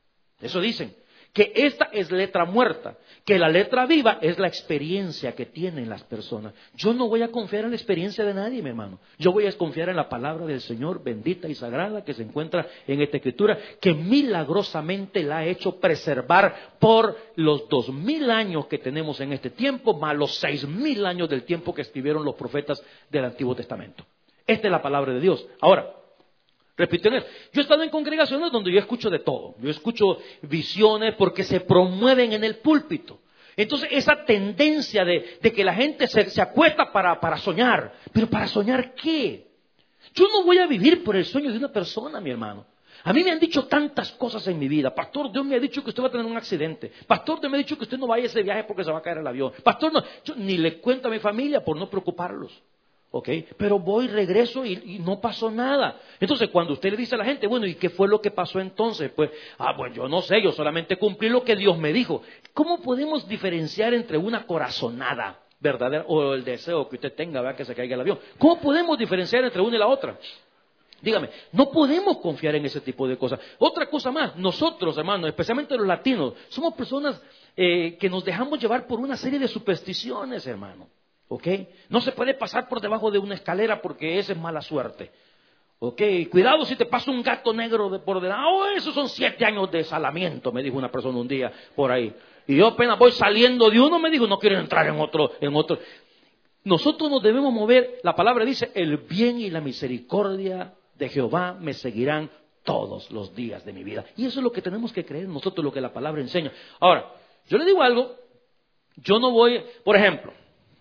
Eso dicen, que esta es letra muerta, que la letra viva es la experiencia que tienen las personas. Yo no voy a confiar en la experiencia de nadie, mi hermano. Yo voy a confiar en la palabra del Señor bendita y sagrada que se encuentra en esta Escritura, que milagrosamente la ha hecho preservar por los 2000 años que tenemos en este tiempo, más los 6000 años del tiempo que escribieron los profetas del Antiguo Testamento. Esta es la palabra de Dios. Ahora, repito, yo he estado en congregaciones donde yo escucho de todo. Yo escucho visiones porque se promueven en el púlpito. Entonces esa tendencia de que la gente se acuesta para soñar. ¿Pero para soñar qué? Yo no voy a vivir por el sueño de una persona, mi hermano. A mí me han dicho tantas cosas en mi vida. Pastor, Dios me ha dicho que usted va a tener un accidente. Pastor, Dios me ha dicho que usted no vaya a ese viaje porque se va a caer el avión. Pastor, no, yo ni le cuento a mi familia por no preocuparlos. ¿Ok? Pero voy, regreso y no pasó nada. Entonces, cuando usted le dice a la gente, bueno, ¿y qué fue lo que pasó entonces? Pues, bueno, yo no sé, yo solamente cumplí lo que Dios me dijo. ¿Cómo podemos diferenciar entre una corazonada verdadera o el deseo que usted tenga, ¿verdad? Que se caiga el avión? ¿Cómo podemos diferenciar entre una y la otra? Dígame, no podemos confiar en ese tipo de cosas. Otra cosa más, nosotros, hermanos, especialmente los latinos, somos personas que nos dejamos llevar por una serie de supersticiones, hermano. ¿Ok? No se puede pasar por debajo de una escalera porque esa es mala suerte. Ok, cuidado si te pasa un gato negro por delante. Oh, esos son 7 años de salamiento, me dijo una persona un día por ahí. Y yo apenas voy saliendo de uno, me dijo, no quiero entrar en otro. Nosotros nos debemos mover, la palabra dice, el bien y la misericordia de Jehová me seguirán todos los días de mi vida. Y eso es lo que tenemos que creer nosotros, lo que la palabra enseña. Ahora, yo le digo algo, yo no voy, por ejemplo,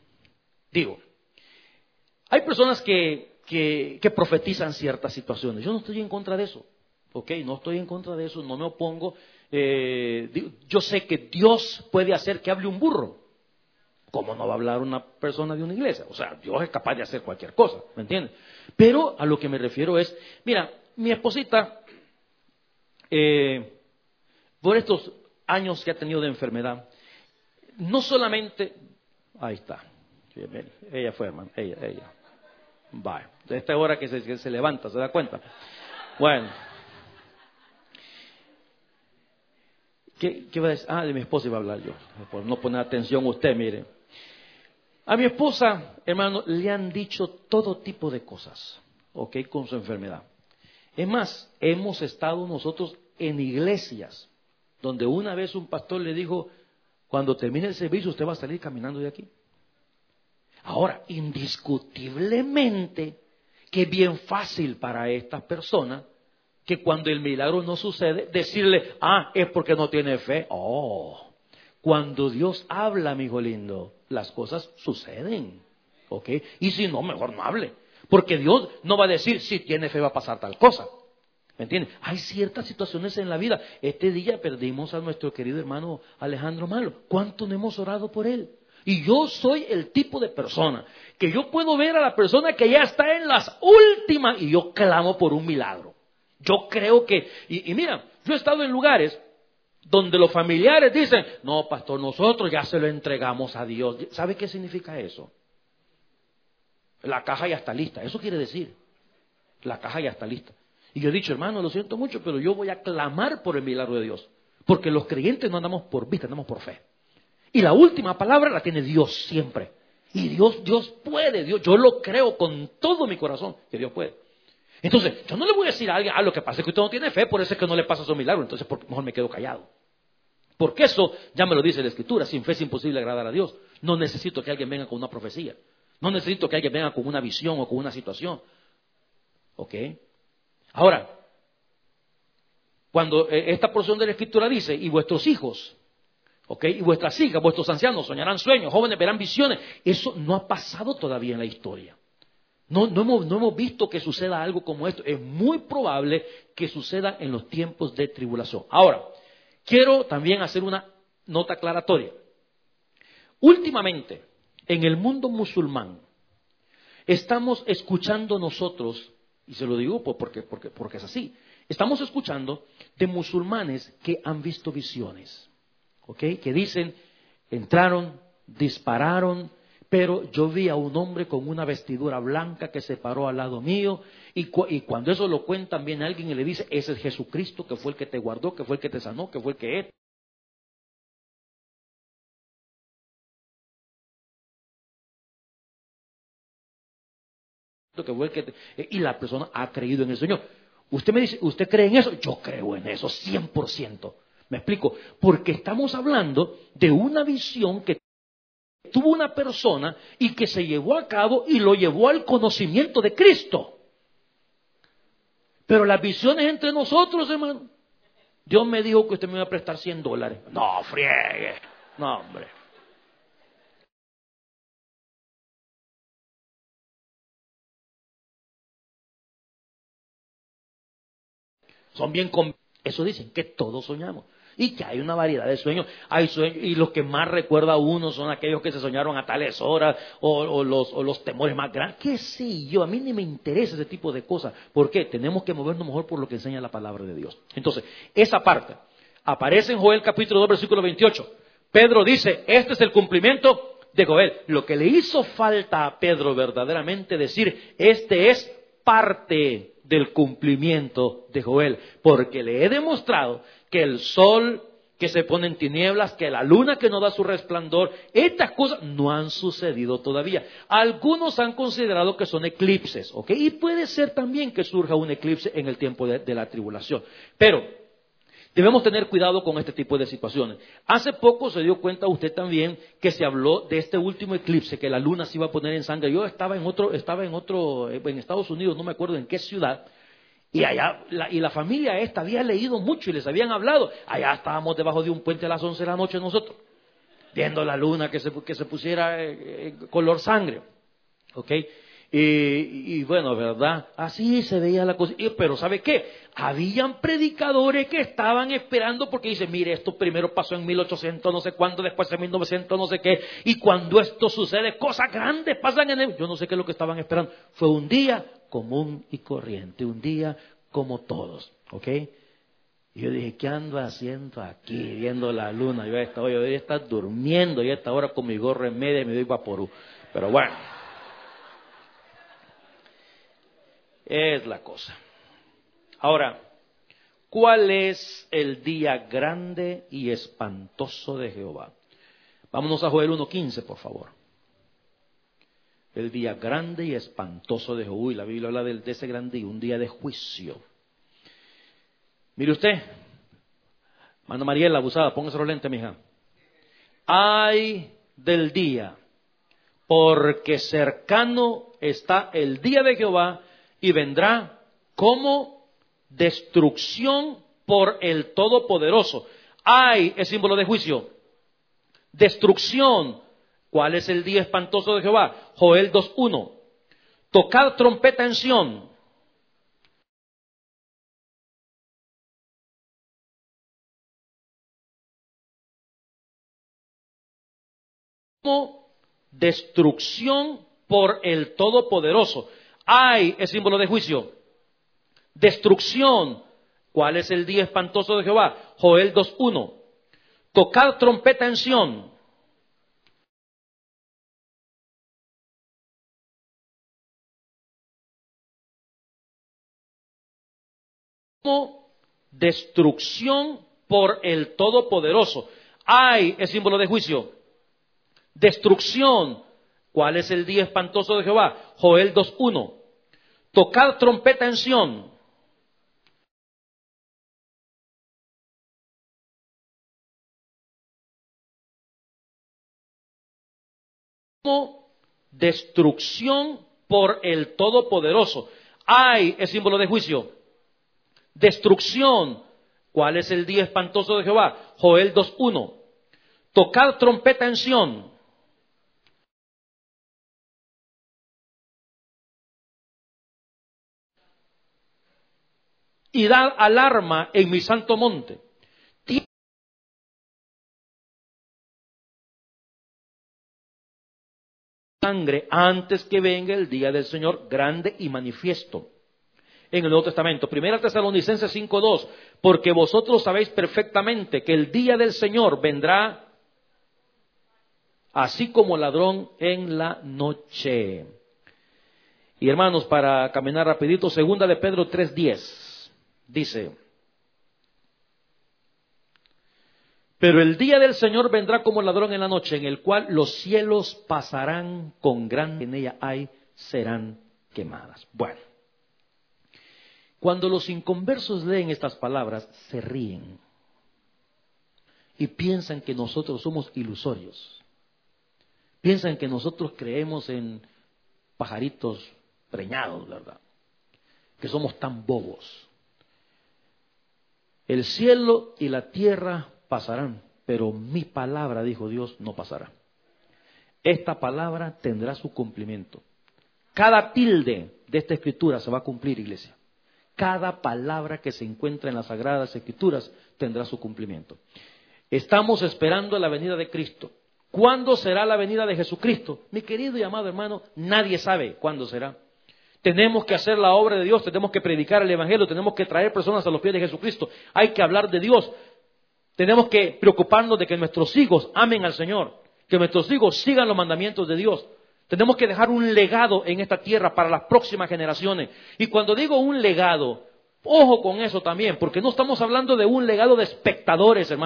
hay personas que profetizan ciertas situaciones. Yo no estoy en contra de eso, ¿ok? No estoy en contra de eso, no me opongo. Yo sé que Dios puede hacer que hable un burro. ¿Cómo no va a hablar una persona de una iglesia? O sea, Dios es capaz de hacer cualquier cosa, ¿me entiendes? Pero a lo que me refiero es, mira, mi esposita, por estos años que ha tenido de enfermedad, no solamente, ahí está, ella fue, hermano, ella. Vaya, de esta hora que se levanta, ¿se da cuenta? Bueno. ¿Qué iba a decir? De mi esposa iba a hablar yo, por no poner atención usted, mire. A mi esposa, hermano, le han dicho todo tipo de cosas, ¿ok? Con su enfermedad. Es más, hemos estado nosotros en iglesias donde una vez un pastor le dijo, cuando termine el servicio usted va a salir caminando de aquí. Ahora, indiscutiblemente, que es bien fácil para estas personas que cuando el milagro no sucede, decirle, es porque no tiene fe. Cuando Dios habla, mi hijo lindo, las cosas suceden, ¿ok? Y si no, mejor no hable, porque Dios no va a decir, si tiene fe va a pasar tal cosa, ¿me entiendes? Hay ciertas situaciones en la vida. Este día perdimos a nuestro querido hermano Alejandro Malo. ¿Cuánto no hemos orado por él? Y yo soy el tipo de persona que yo puedo ver a la persona que ya está en las últimas y yo clamo por un milagro. Yo creo que, y mira, yo he estado en lugares donde los familiares dicen, no, pastor, nosotros ya se lo entregamos a Dios. ¿Sabe qué significa eso? La caja ya está lista. Eso quiere decir, la caja ya está lista. Y yo he dicho, hermano, lo siento mucho, pero yo voy a clamar por el milagro de Dios. Porque los creyentes no andamos por vista, andamos por fe. Y la última palabra la tiene Dios siempre. Y Dios puede, yo lo creo con todo mi corazón, que Dios puede. Entonces, yo no le voy a decir a alguien, lo que pasa es que usted no tiene fe, por eso es que no le pasa su milagro, entonces mejor me quedo callado. Porque eso ya me lo dice la Escritura, sin fe es imposible agradar a Dios. No necesito que alguien venga con una profecía, no necesito que alguien venga con una visión o con una situación. ¿Ok? Ahora, cuando esta porción de la Escritura dice, y vuestros hijos, ¿ok? Y vuestras hijas, vuestros ancianos soñarán sueños, jóvenes verán visiones, eso no ha pasado todavía en la historia. No hemos visto que suceda algo como esto. Es muy probable que suceda en los tiempos de tribulación. Ahora, quiero también hacer una nota aclaratoria. Últimamente, en el mundo musulmán, estamos escuchando nosotros, y se lo digo porque es así, estamos escuchando de musulmanes que han visto visiones, ¿ok? Que dicen, entraron, dispararon, pero yo vi a un hombre con una vestidura blanca que se paró al lado mío y cuando eso lo cuentan viene alguien y le dice, ese es Jesucristo que fue el que te guardó, que fue el que te sanó, que fue el que es. Y la persona ha creído en el Señor. Usted me dice, ¿usted cree en eso? Yo creo en eso, 100%. ¿Me explico? Porque estamos hablando de una visión que tuvo una persona y que se llevó a cabo y lo llevó al conocimiento de Cristo. Pero las visiones entre nosotros, hermano. Dios me dijo que usted me iba a prestar $100. No, friegue. No, hombre. Son bien eso dicen, que todos soñamos. Y que hay una variedad de sueños. Hay sueños, y los que más recuerda uno son aquellos que se soñaron a tales horas, o los temores más grandes. ¿Qué sé yo? A mí ni me interesa ese tipo de cosas. ¿Por qué? Tenemos que movernos mejor por lo que enseña la palabra de Dios. Entonces, esa parte aparece en Joel capítulo 2, versículo 28. Pedro dice, este es el cumplimiento de Joel. Lo que le hizo falta a Pedro verdaderamente decir, este es parte del cumplimiento de Joel, porque le he demostrado que el sol que se ponen tinieblas, que la luna que no da su resplandor. Estas cosas no han sucedido todavía. Algunos han considerado que son eclipses, ¿ok? Y puede ser también que surja un eclipse en el tiempo de la tribulación. Pero debemos tener cuidado con este tipo de situaciones. Hace poco se dio cuenta usted también que se habló de este último eclipse, que la luna se iba a poner en sangre. Yo estaba en Estados Unidos, no me acuerdo en qué ciudad. Y allá, la familia esta había leído mucho y les habían hablado. Allá estábamos debajo de un puente a las 11 de la noche nosotros, viendo la luna que se pusiera color sangre. ¿Ok? Y bueno, ¿verdad? Así se veía la cosa. Pero ¿sabe qué? Habían predicadores que estaban esperando porque dicen, mire, esto primero pasó en 1800 no sé cuándo, después en 1900 no sé qué. Y cuando esto sucede, cosas grandes pasan en el... Yo no sé qué es lo que estaban esperando. Fue un día común y corriente, un día como todos, ¿ok? Y yo dije, ¿qué ando haciendo aquí viendo la luna? Yo debería estar durmiendo y a esta hora con mi gorro en medio y me doy vaporú. Pero bueno, es la cosa. Ahora, ¿cuál es el día grande y espantoso de Jehová? Vámonos a Joel 1:15, por favor. El día grande y espantoso de Jehová. Y la Biblia habla de ese gran día, un día de juicio. Mire usted, Manda Mariela, abusada, póngase los lentes, mija. Ay del día, porque cercano está el día de Jehová y vendrá como destrucción por el Todopoderoso. Ay es símbolo de juicio. Destrucción. ¿Cuál es el día espantoso de Jehová? Joel 2:1. Tocad trompeta en Sión. Como destrucción por el Todopoderoso. Ay es símbolo de juicio. Destrucción. ¿Cuál es el día espantoso de Jehová? Joel 2:1. Tocad trompeta en Sión. Como destrucción por el Todopoderoso. Ay es símbolo de juicio. Destrucción. ¿Cuál es el día espantoso de Jehová? Joel 2:1. Tocad trompeta en Sión. Como destrucción por el Todopoderoso. Ay es símbolo de juicio. Destrucción. ¿Cuál es el día espantoso de Jehová? Joel 2:1. Tocad trompeta en Sión. Y dad alarma en mi santo monte. Sangre antes que venga el día del Señor grande y manifiesto. En el Nuevo Testamento, 1 Tesalonicenses 5:2, porque vosotros sabéis perfectamente que el día del Señor vendrá así como ladrón en la noche. Y hermanos, para caminar rapidito, 2 de Pedro 3:10, dice, pero el día del Señor vendrá como ladrón en la noche, en el cual los cielos pasarán con gran, en ella hay, serán quemadas. Bueno, cuando los inconversos leen estas palabras, se ríen y piensan que nosotros somos ilusorios. Piensan que nosotros creemos en pajaritos preñados, ¿verdad? Que somos tan bobos. El cielo y la tierra pasarán, pero mi palabra, dijo Dios, no pasará. Esta palabra tendrá su cumplimiento. Cada tilde de esta escritura se va a cumplir, iglesia. Cada palabra que se encuentra en las Sagradas Escrituras tendrá su cumplimiento. Estamos esperando la venida de Cristo. ¿Cuándo será la venida de Jesucristo? Mi querido y amado hermano, nadie sabe cuándo será. Tenemos que hacer la obra de Dios, tenemos que predicar el Evangelio, tenemos que traer personas a los pies de Jesucristo. Hay que hablar de Dios. Tenemos que preocuparnos de que nuestros hijos amen al Señor, que nuestros hijos sigan los mandamientos de Dios. Tenemos que dejar un legado en esta tierra para las próximas generaciones. Y cuando digo un legado, ojo con eso también, porque no estamos hablando de un legado de espectadores, hermano.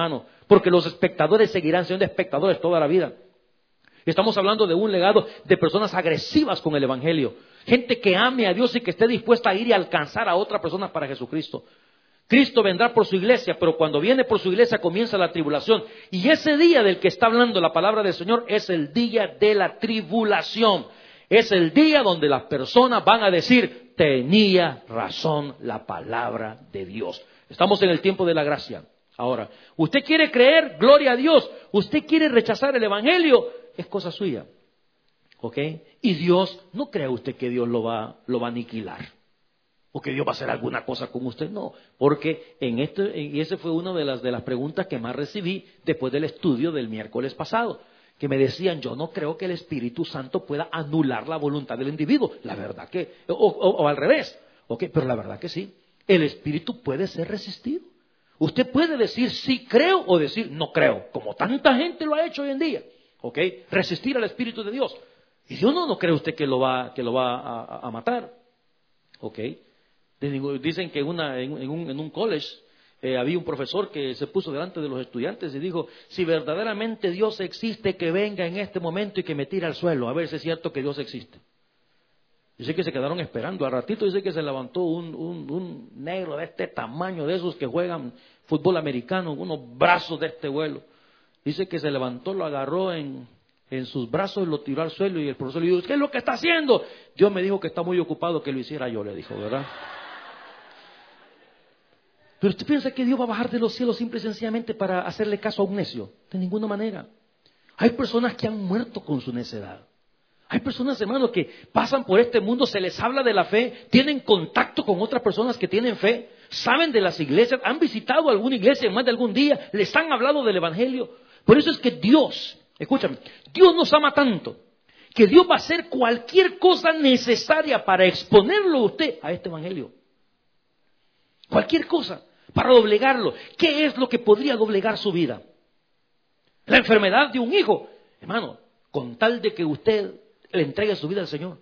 porque los espectadores seguirán siendo espectadores toda la vida. Estamos hablando de un legado de personas agresivas con el Evangelio. Gente que ame a Dios y que esté dispuesta a ir y alcanzar a otra persona para Jesucristo. Cristo vendrá por su iglesia, pero cuando viene por su iglesia comienza la tribulación. Y ese día del que está hablando la palabra del Señor es el día de la tribulación. Es el día donde las personas van a decir, tenía razón la palabra de Dios. Estamos en el tiempo de la gracia. Ahora, usted quiere creer, gloria a Dios. Usted quiere rechazar el Evangelio, es cosa suya. ¿Ok? Y Dios, no crea usted que Dios lo va a aniquilar. O que Dios va a hacer alguna cosa con usted. No, porque y esa fue una de las preguntas que más recibí después del estudio del miércoles pasado. Que me decían, yo no creo que el Espíritu Santo pueda anular la voluntad del individuo. La verdad que, o al revés. ¿Ok? Pero la verdad que sí. El Espíritu puede ser resistido. Usted puede decir sí creo o decir no creo. Como tanta gente lo ha hecho hoy en día. ¿Ok? Resistir al Espíritu de Dios. Y Dios no cree usted que lo va a matar. ¿Ok? Dicen que en un college había un profesor que se puso delante de los estudiantes y dijo, si verdaderamente Dios existe, que venga en este momento y que me tire al suelo, a ver si es cierto que Dios existe. Dice que se quedaron esperando. Al ratito dice que se levantó un negro de este tamaño, de esos que juegan fútbol americano, unos brazos de este vuelo. Dice que se levantó, lo agarró en sus brazos y lo tiró al suelo y el profesor le dijo, ¿qué es lo que está haciendo? Dios me dijo que está muy ocupado, que lo hiciera yo, le dijo, ¿verdad? Pero usted piensa que Dios va a bajar de los cielos simple y sencillamente para hacerle caso a un necio. De ninguna manera. Hay personas que han muerto con su necedad. Hay personas, hermanos, que pasan por este mundo, se les habla de la fe, tienen contacto con otras personas que tienen fe, saben de las iglesias, han visitado alguna iglesia en más de algún día, les han hablado del Evangelio. Por eso es que Dios, escúchame, Dios nos ama tanto, que Dios va a hacer cualquier cosa necesaria para exponerlo a usted a este Evangelio. Cualquier cosa. Para doblegarlo. ¿Qué es lo que podría doblegar su vida? La enfermedad de un hijo. Hermano, con tal de que usted le entregue su vida al Señor.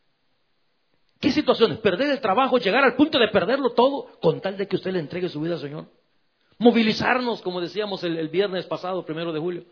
¿Qué situaciones? Perder el trabajo, llegar al punto de perderlo todo, con tal de que usted le entregue su vida al Señor. Movilizarnos, como decíamos el viernes pasado, 1 de julio.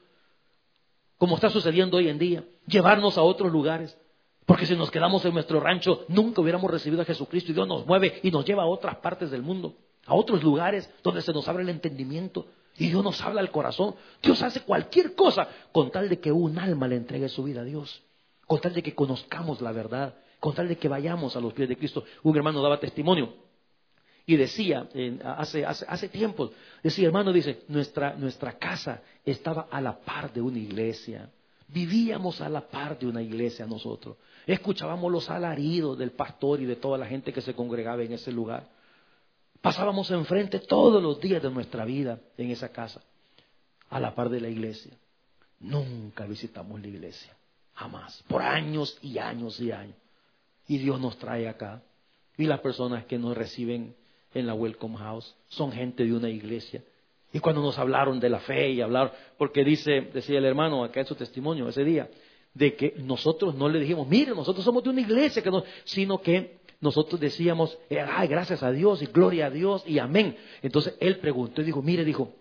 Como está sucediendo hoy en día. Llevarnos a otros lugares. Porque si nos quedamos en nuestro rancho, nunca hubiéramos recibido a Jesucristo y Dios nos mueve y nos lleva a otras partes del mundo. A otros lugares donde se nos abre el entendimiento y Dios nos habla al corazón. Dios hace cualquier cosa con tal de que un alma le entregue su vida a Dios, con tal de que conozcamos la verdad, con tal de que vayamos a los pies de Cristo. Un hermano daba testimonio y decía, hace tiempo, decía, hermano, dice, nuestra casa estaba a la par de una iglesia. Vivíamos a la par de una iglesia nosotros. Escuchábamos los alaridos del pastor y de toda la gente que se congregaba en ese lugar. Pasábamos enfrente todos los días de nuestra vida en esa casa, a la par de la iglesia. Nunca visitamos la iglesia, jamás, por años y años y años. Y Dios nos trae acá. Y las personas que nos reciben en la Welcome House son gente de una iglesia. Y cuando nos hablaron de la fe y hablaron, porque decía el hermano acá en su testimonio ese día, de que nosotros no le dijimos, mire, nosotros somos de una iglesia, sino que nosotros decíamos, ay, gracias a Dios y gloria a Dios y amén. Entonces él preguntó y dijo, mire, dijo,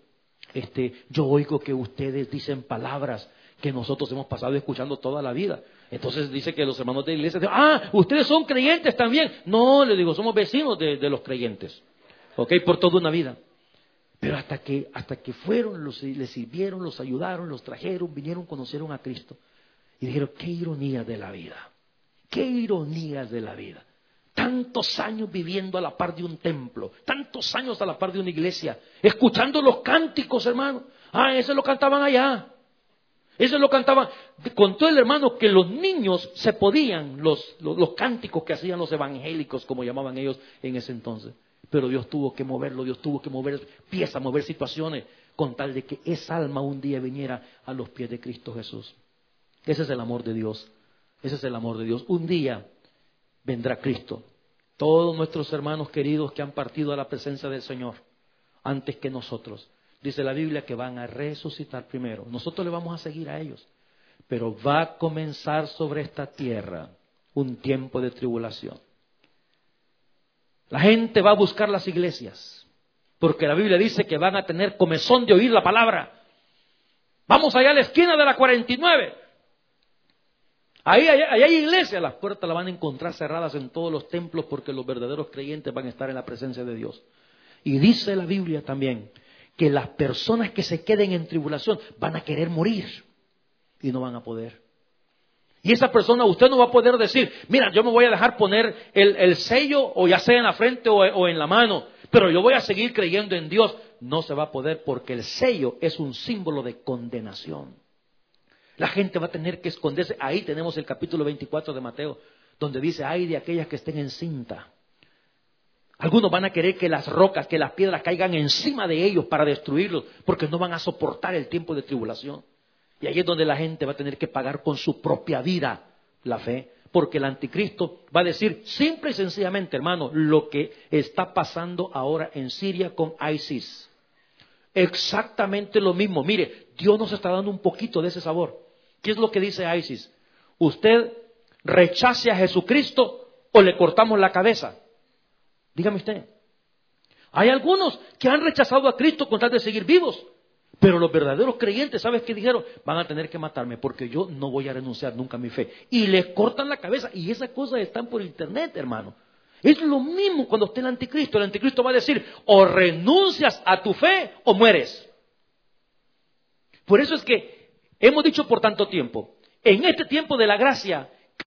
yo oigo que ustedes dicen palabras que nosotros hemos pasado escuchando toda la vida. Entonces dice que los hermanos de la iglesia dicen, ustedes son creyentes también. No, le digo, somos vecinos de los creyentes, ¿ok? Por toda una vida. Pero hasta que fueron, les sirvieron, los ayudaron, los trajeron, vinieron, conocieron a Cristo. Y dijeron, qué ironías de la vida, qué ironías de la vida. Tantos años viviendo a la par de un templo, tantos años a la par de una iglesia, escuchando los cánticos, hermano. Ese lo cantaban allá. Ese lo cantaban. Contó el hermano que los niños se podían los cánticos que hacían los evangélicos, como llamaban ellos en ese entonces. Pero Dios tuvo que moverlo, Dios tuvo que mover piezas, mover situaciones, con tal de que esa alma un día viniera a los pies de Cristo Jesús. Ese es el amor de Dios. Ese es el amor de Dios. Un día vendrá Cristo. Todos nuestros hermanos queridos que han partido a la presencia del Señor antes que nosotros. Dice la Biblia que van a resucitar primero. Nosotros le vamos a seguir a ellos. Pero va a comenzar sobre esta tierra un tiempo de tribulación. La gente va a buscar las iglesias. Porque la Biblia dice que van a tener comezón de oír la palabra. Vamos allá a la esquina de la 49. Ahí hay iglesia. Las puertas las van a encontrar cerradas en todos los templos porque los verdaderos creyentes van a estar en la presencia de Dios. Y dice la Biblia también que las personas que se queden en tribulación van a querer morir y no van a poder. Y esa persona, usted no va a poder decir, mira, yo me voy a dejar poner el sello, o ya sea en la frente o en la mano, pero yo voy a seguir creyendo en Dios. No se va a poder porque el sello es un símbolo de condenación. La gente va a tener que esconderse. Ahí tenemos el capítulo 24 de Mateo, donde dice, ay de aquellas que estén encinta. Algunos van a querer que las rocas, que las piedras caigan encima de ellos para destruirlos, porque no van a soportar el tiempo de tribulación. Y ahí es donde la gente va a tener que pagar con su propia vida la fe, porque el anticristo va a decir simple y sencillamente, hermano, lo que está pasando ahora en Siria con ISIS. Exactamente lo mismo. Mire, Dios nos está dando un poquito de ese sabor. ¿Qué es lo que dice ISIS? Usted rechace a Jesucristo o le cortamos la cabeza. Dígame usted. Hay algunos que han rechazado a Cristo con tal de seguir vivos. Pero los verdaderos creyentes, ¿sabes qué dijeron? Van a tener que matarme porque yo no voy a renunciar nunca a mi fe. Y les cortan la cabeza. Y esas cosas están por internet, hermano. Es lo mismo cuando esté el anticristo. El anticristo va a decir, o renuncias a tu fe o mueres. Por eso es que hemos dicho por tanto tiempo, en este tiempo de la gracia,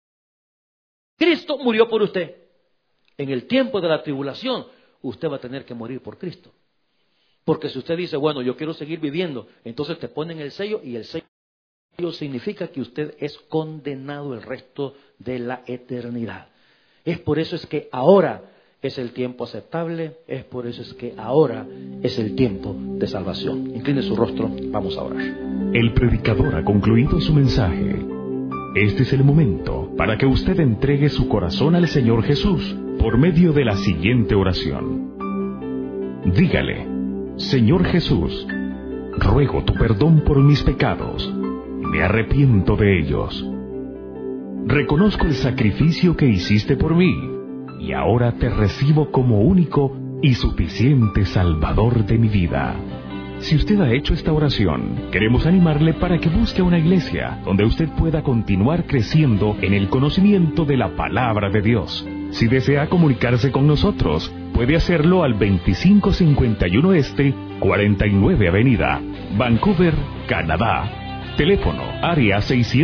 Cristo murió por usted. En el tiempo de la tribulación, usted va a tener que morir por Cristo. Porque si usted dice, bueno, yo quiero seguir viviendo, entonces te ponen el sello, y el sello significa que usted es condenado el resto de la eternidad. Es por eso es que ahora es el tiempo aceptable, es por eso es que ahora es el tiempo de salvación. Incline su rostro, vamos a orar. El predicador ha concluido su mensaje. Este es el momento para que usted entregue su corazón al Señor Jesús por medio de la siguiente oración. Dígale, Señor Jesús, ruego tu perdón por mis pecados, me arrepiento de ellos. Reconozco el sacrificio que hiciste por mí, y ahora te recibo como único y suficiente Salvador de mi vida. Si usted ha hecho esta oración, queremos animarle para que busque una iglesia donde usted pueda continuar creciendo en el conocimiento de la palabra de Dios. Si desea comunicarse con nosotros, puede hacerlo al 2551 Este, 49 Avenida, Vancouver, Canadá. Teléfono, área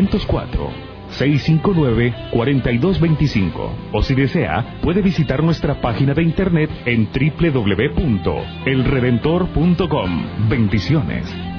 604-659-4225. O si desea, puede visitar nuestra página de internet en www.elredentor.com. Bendiciones.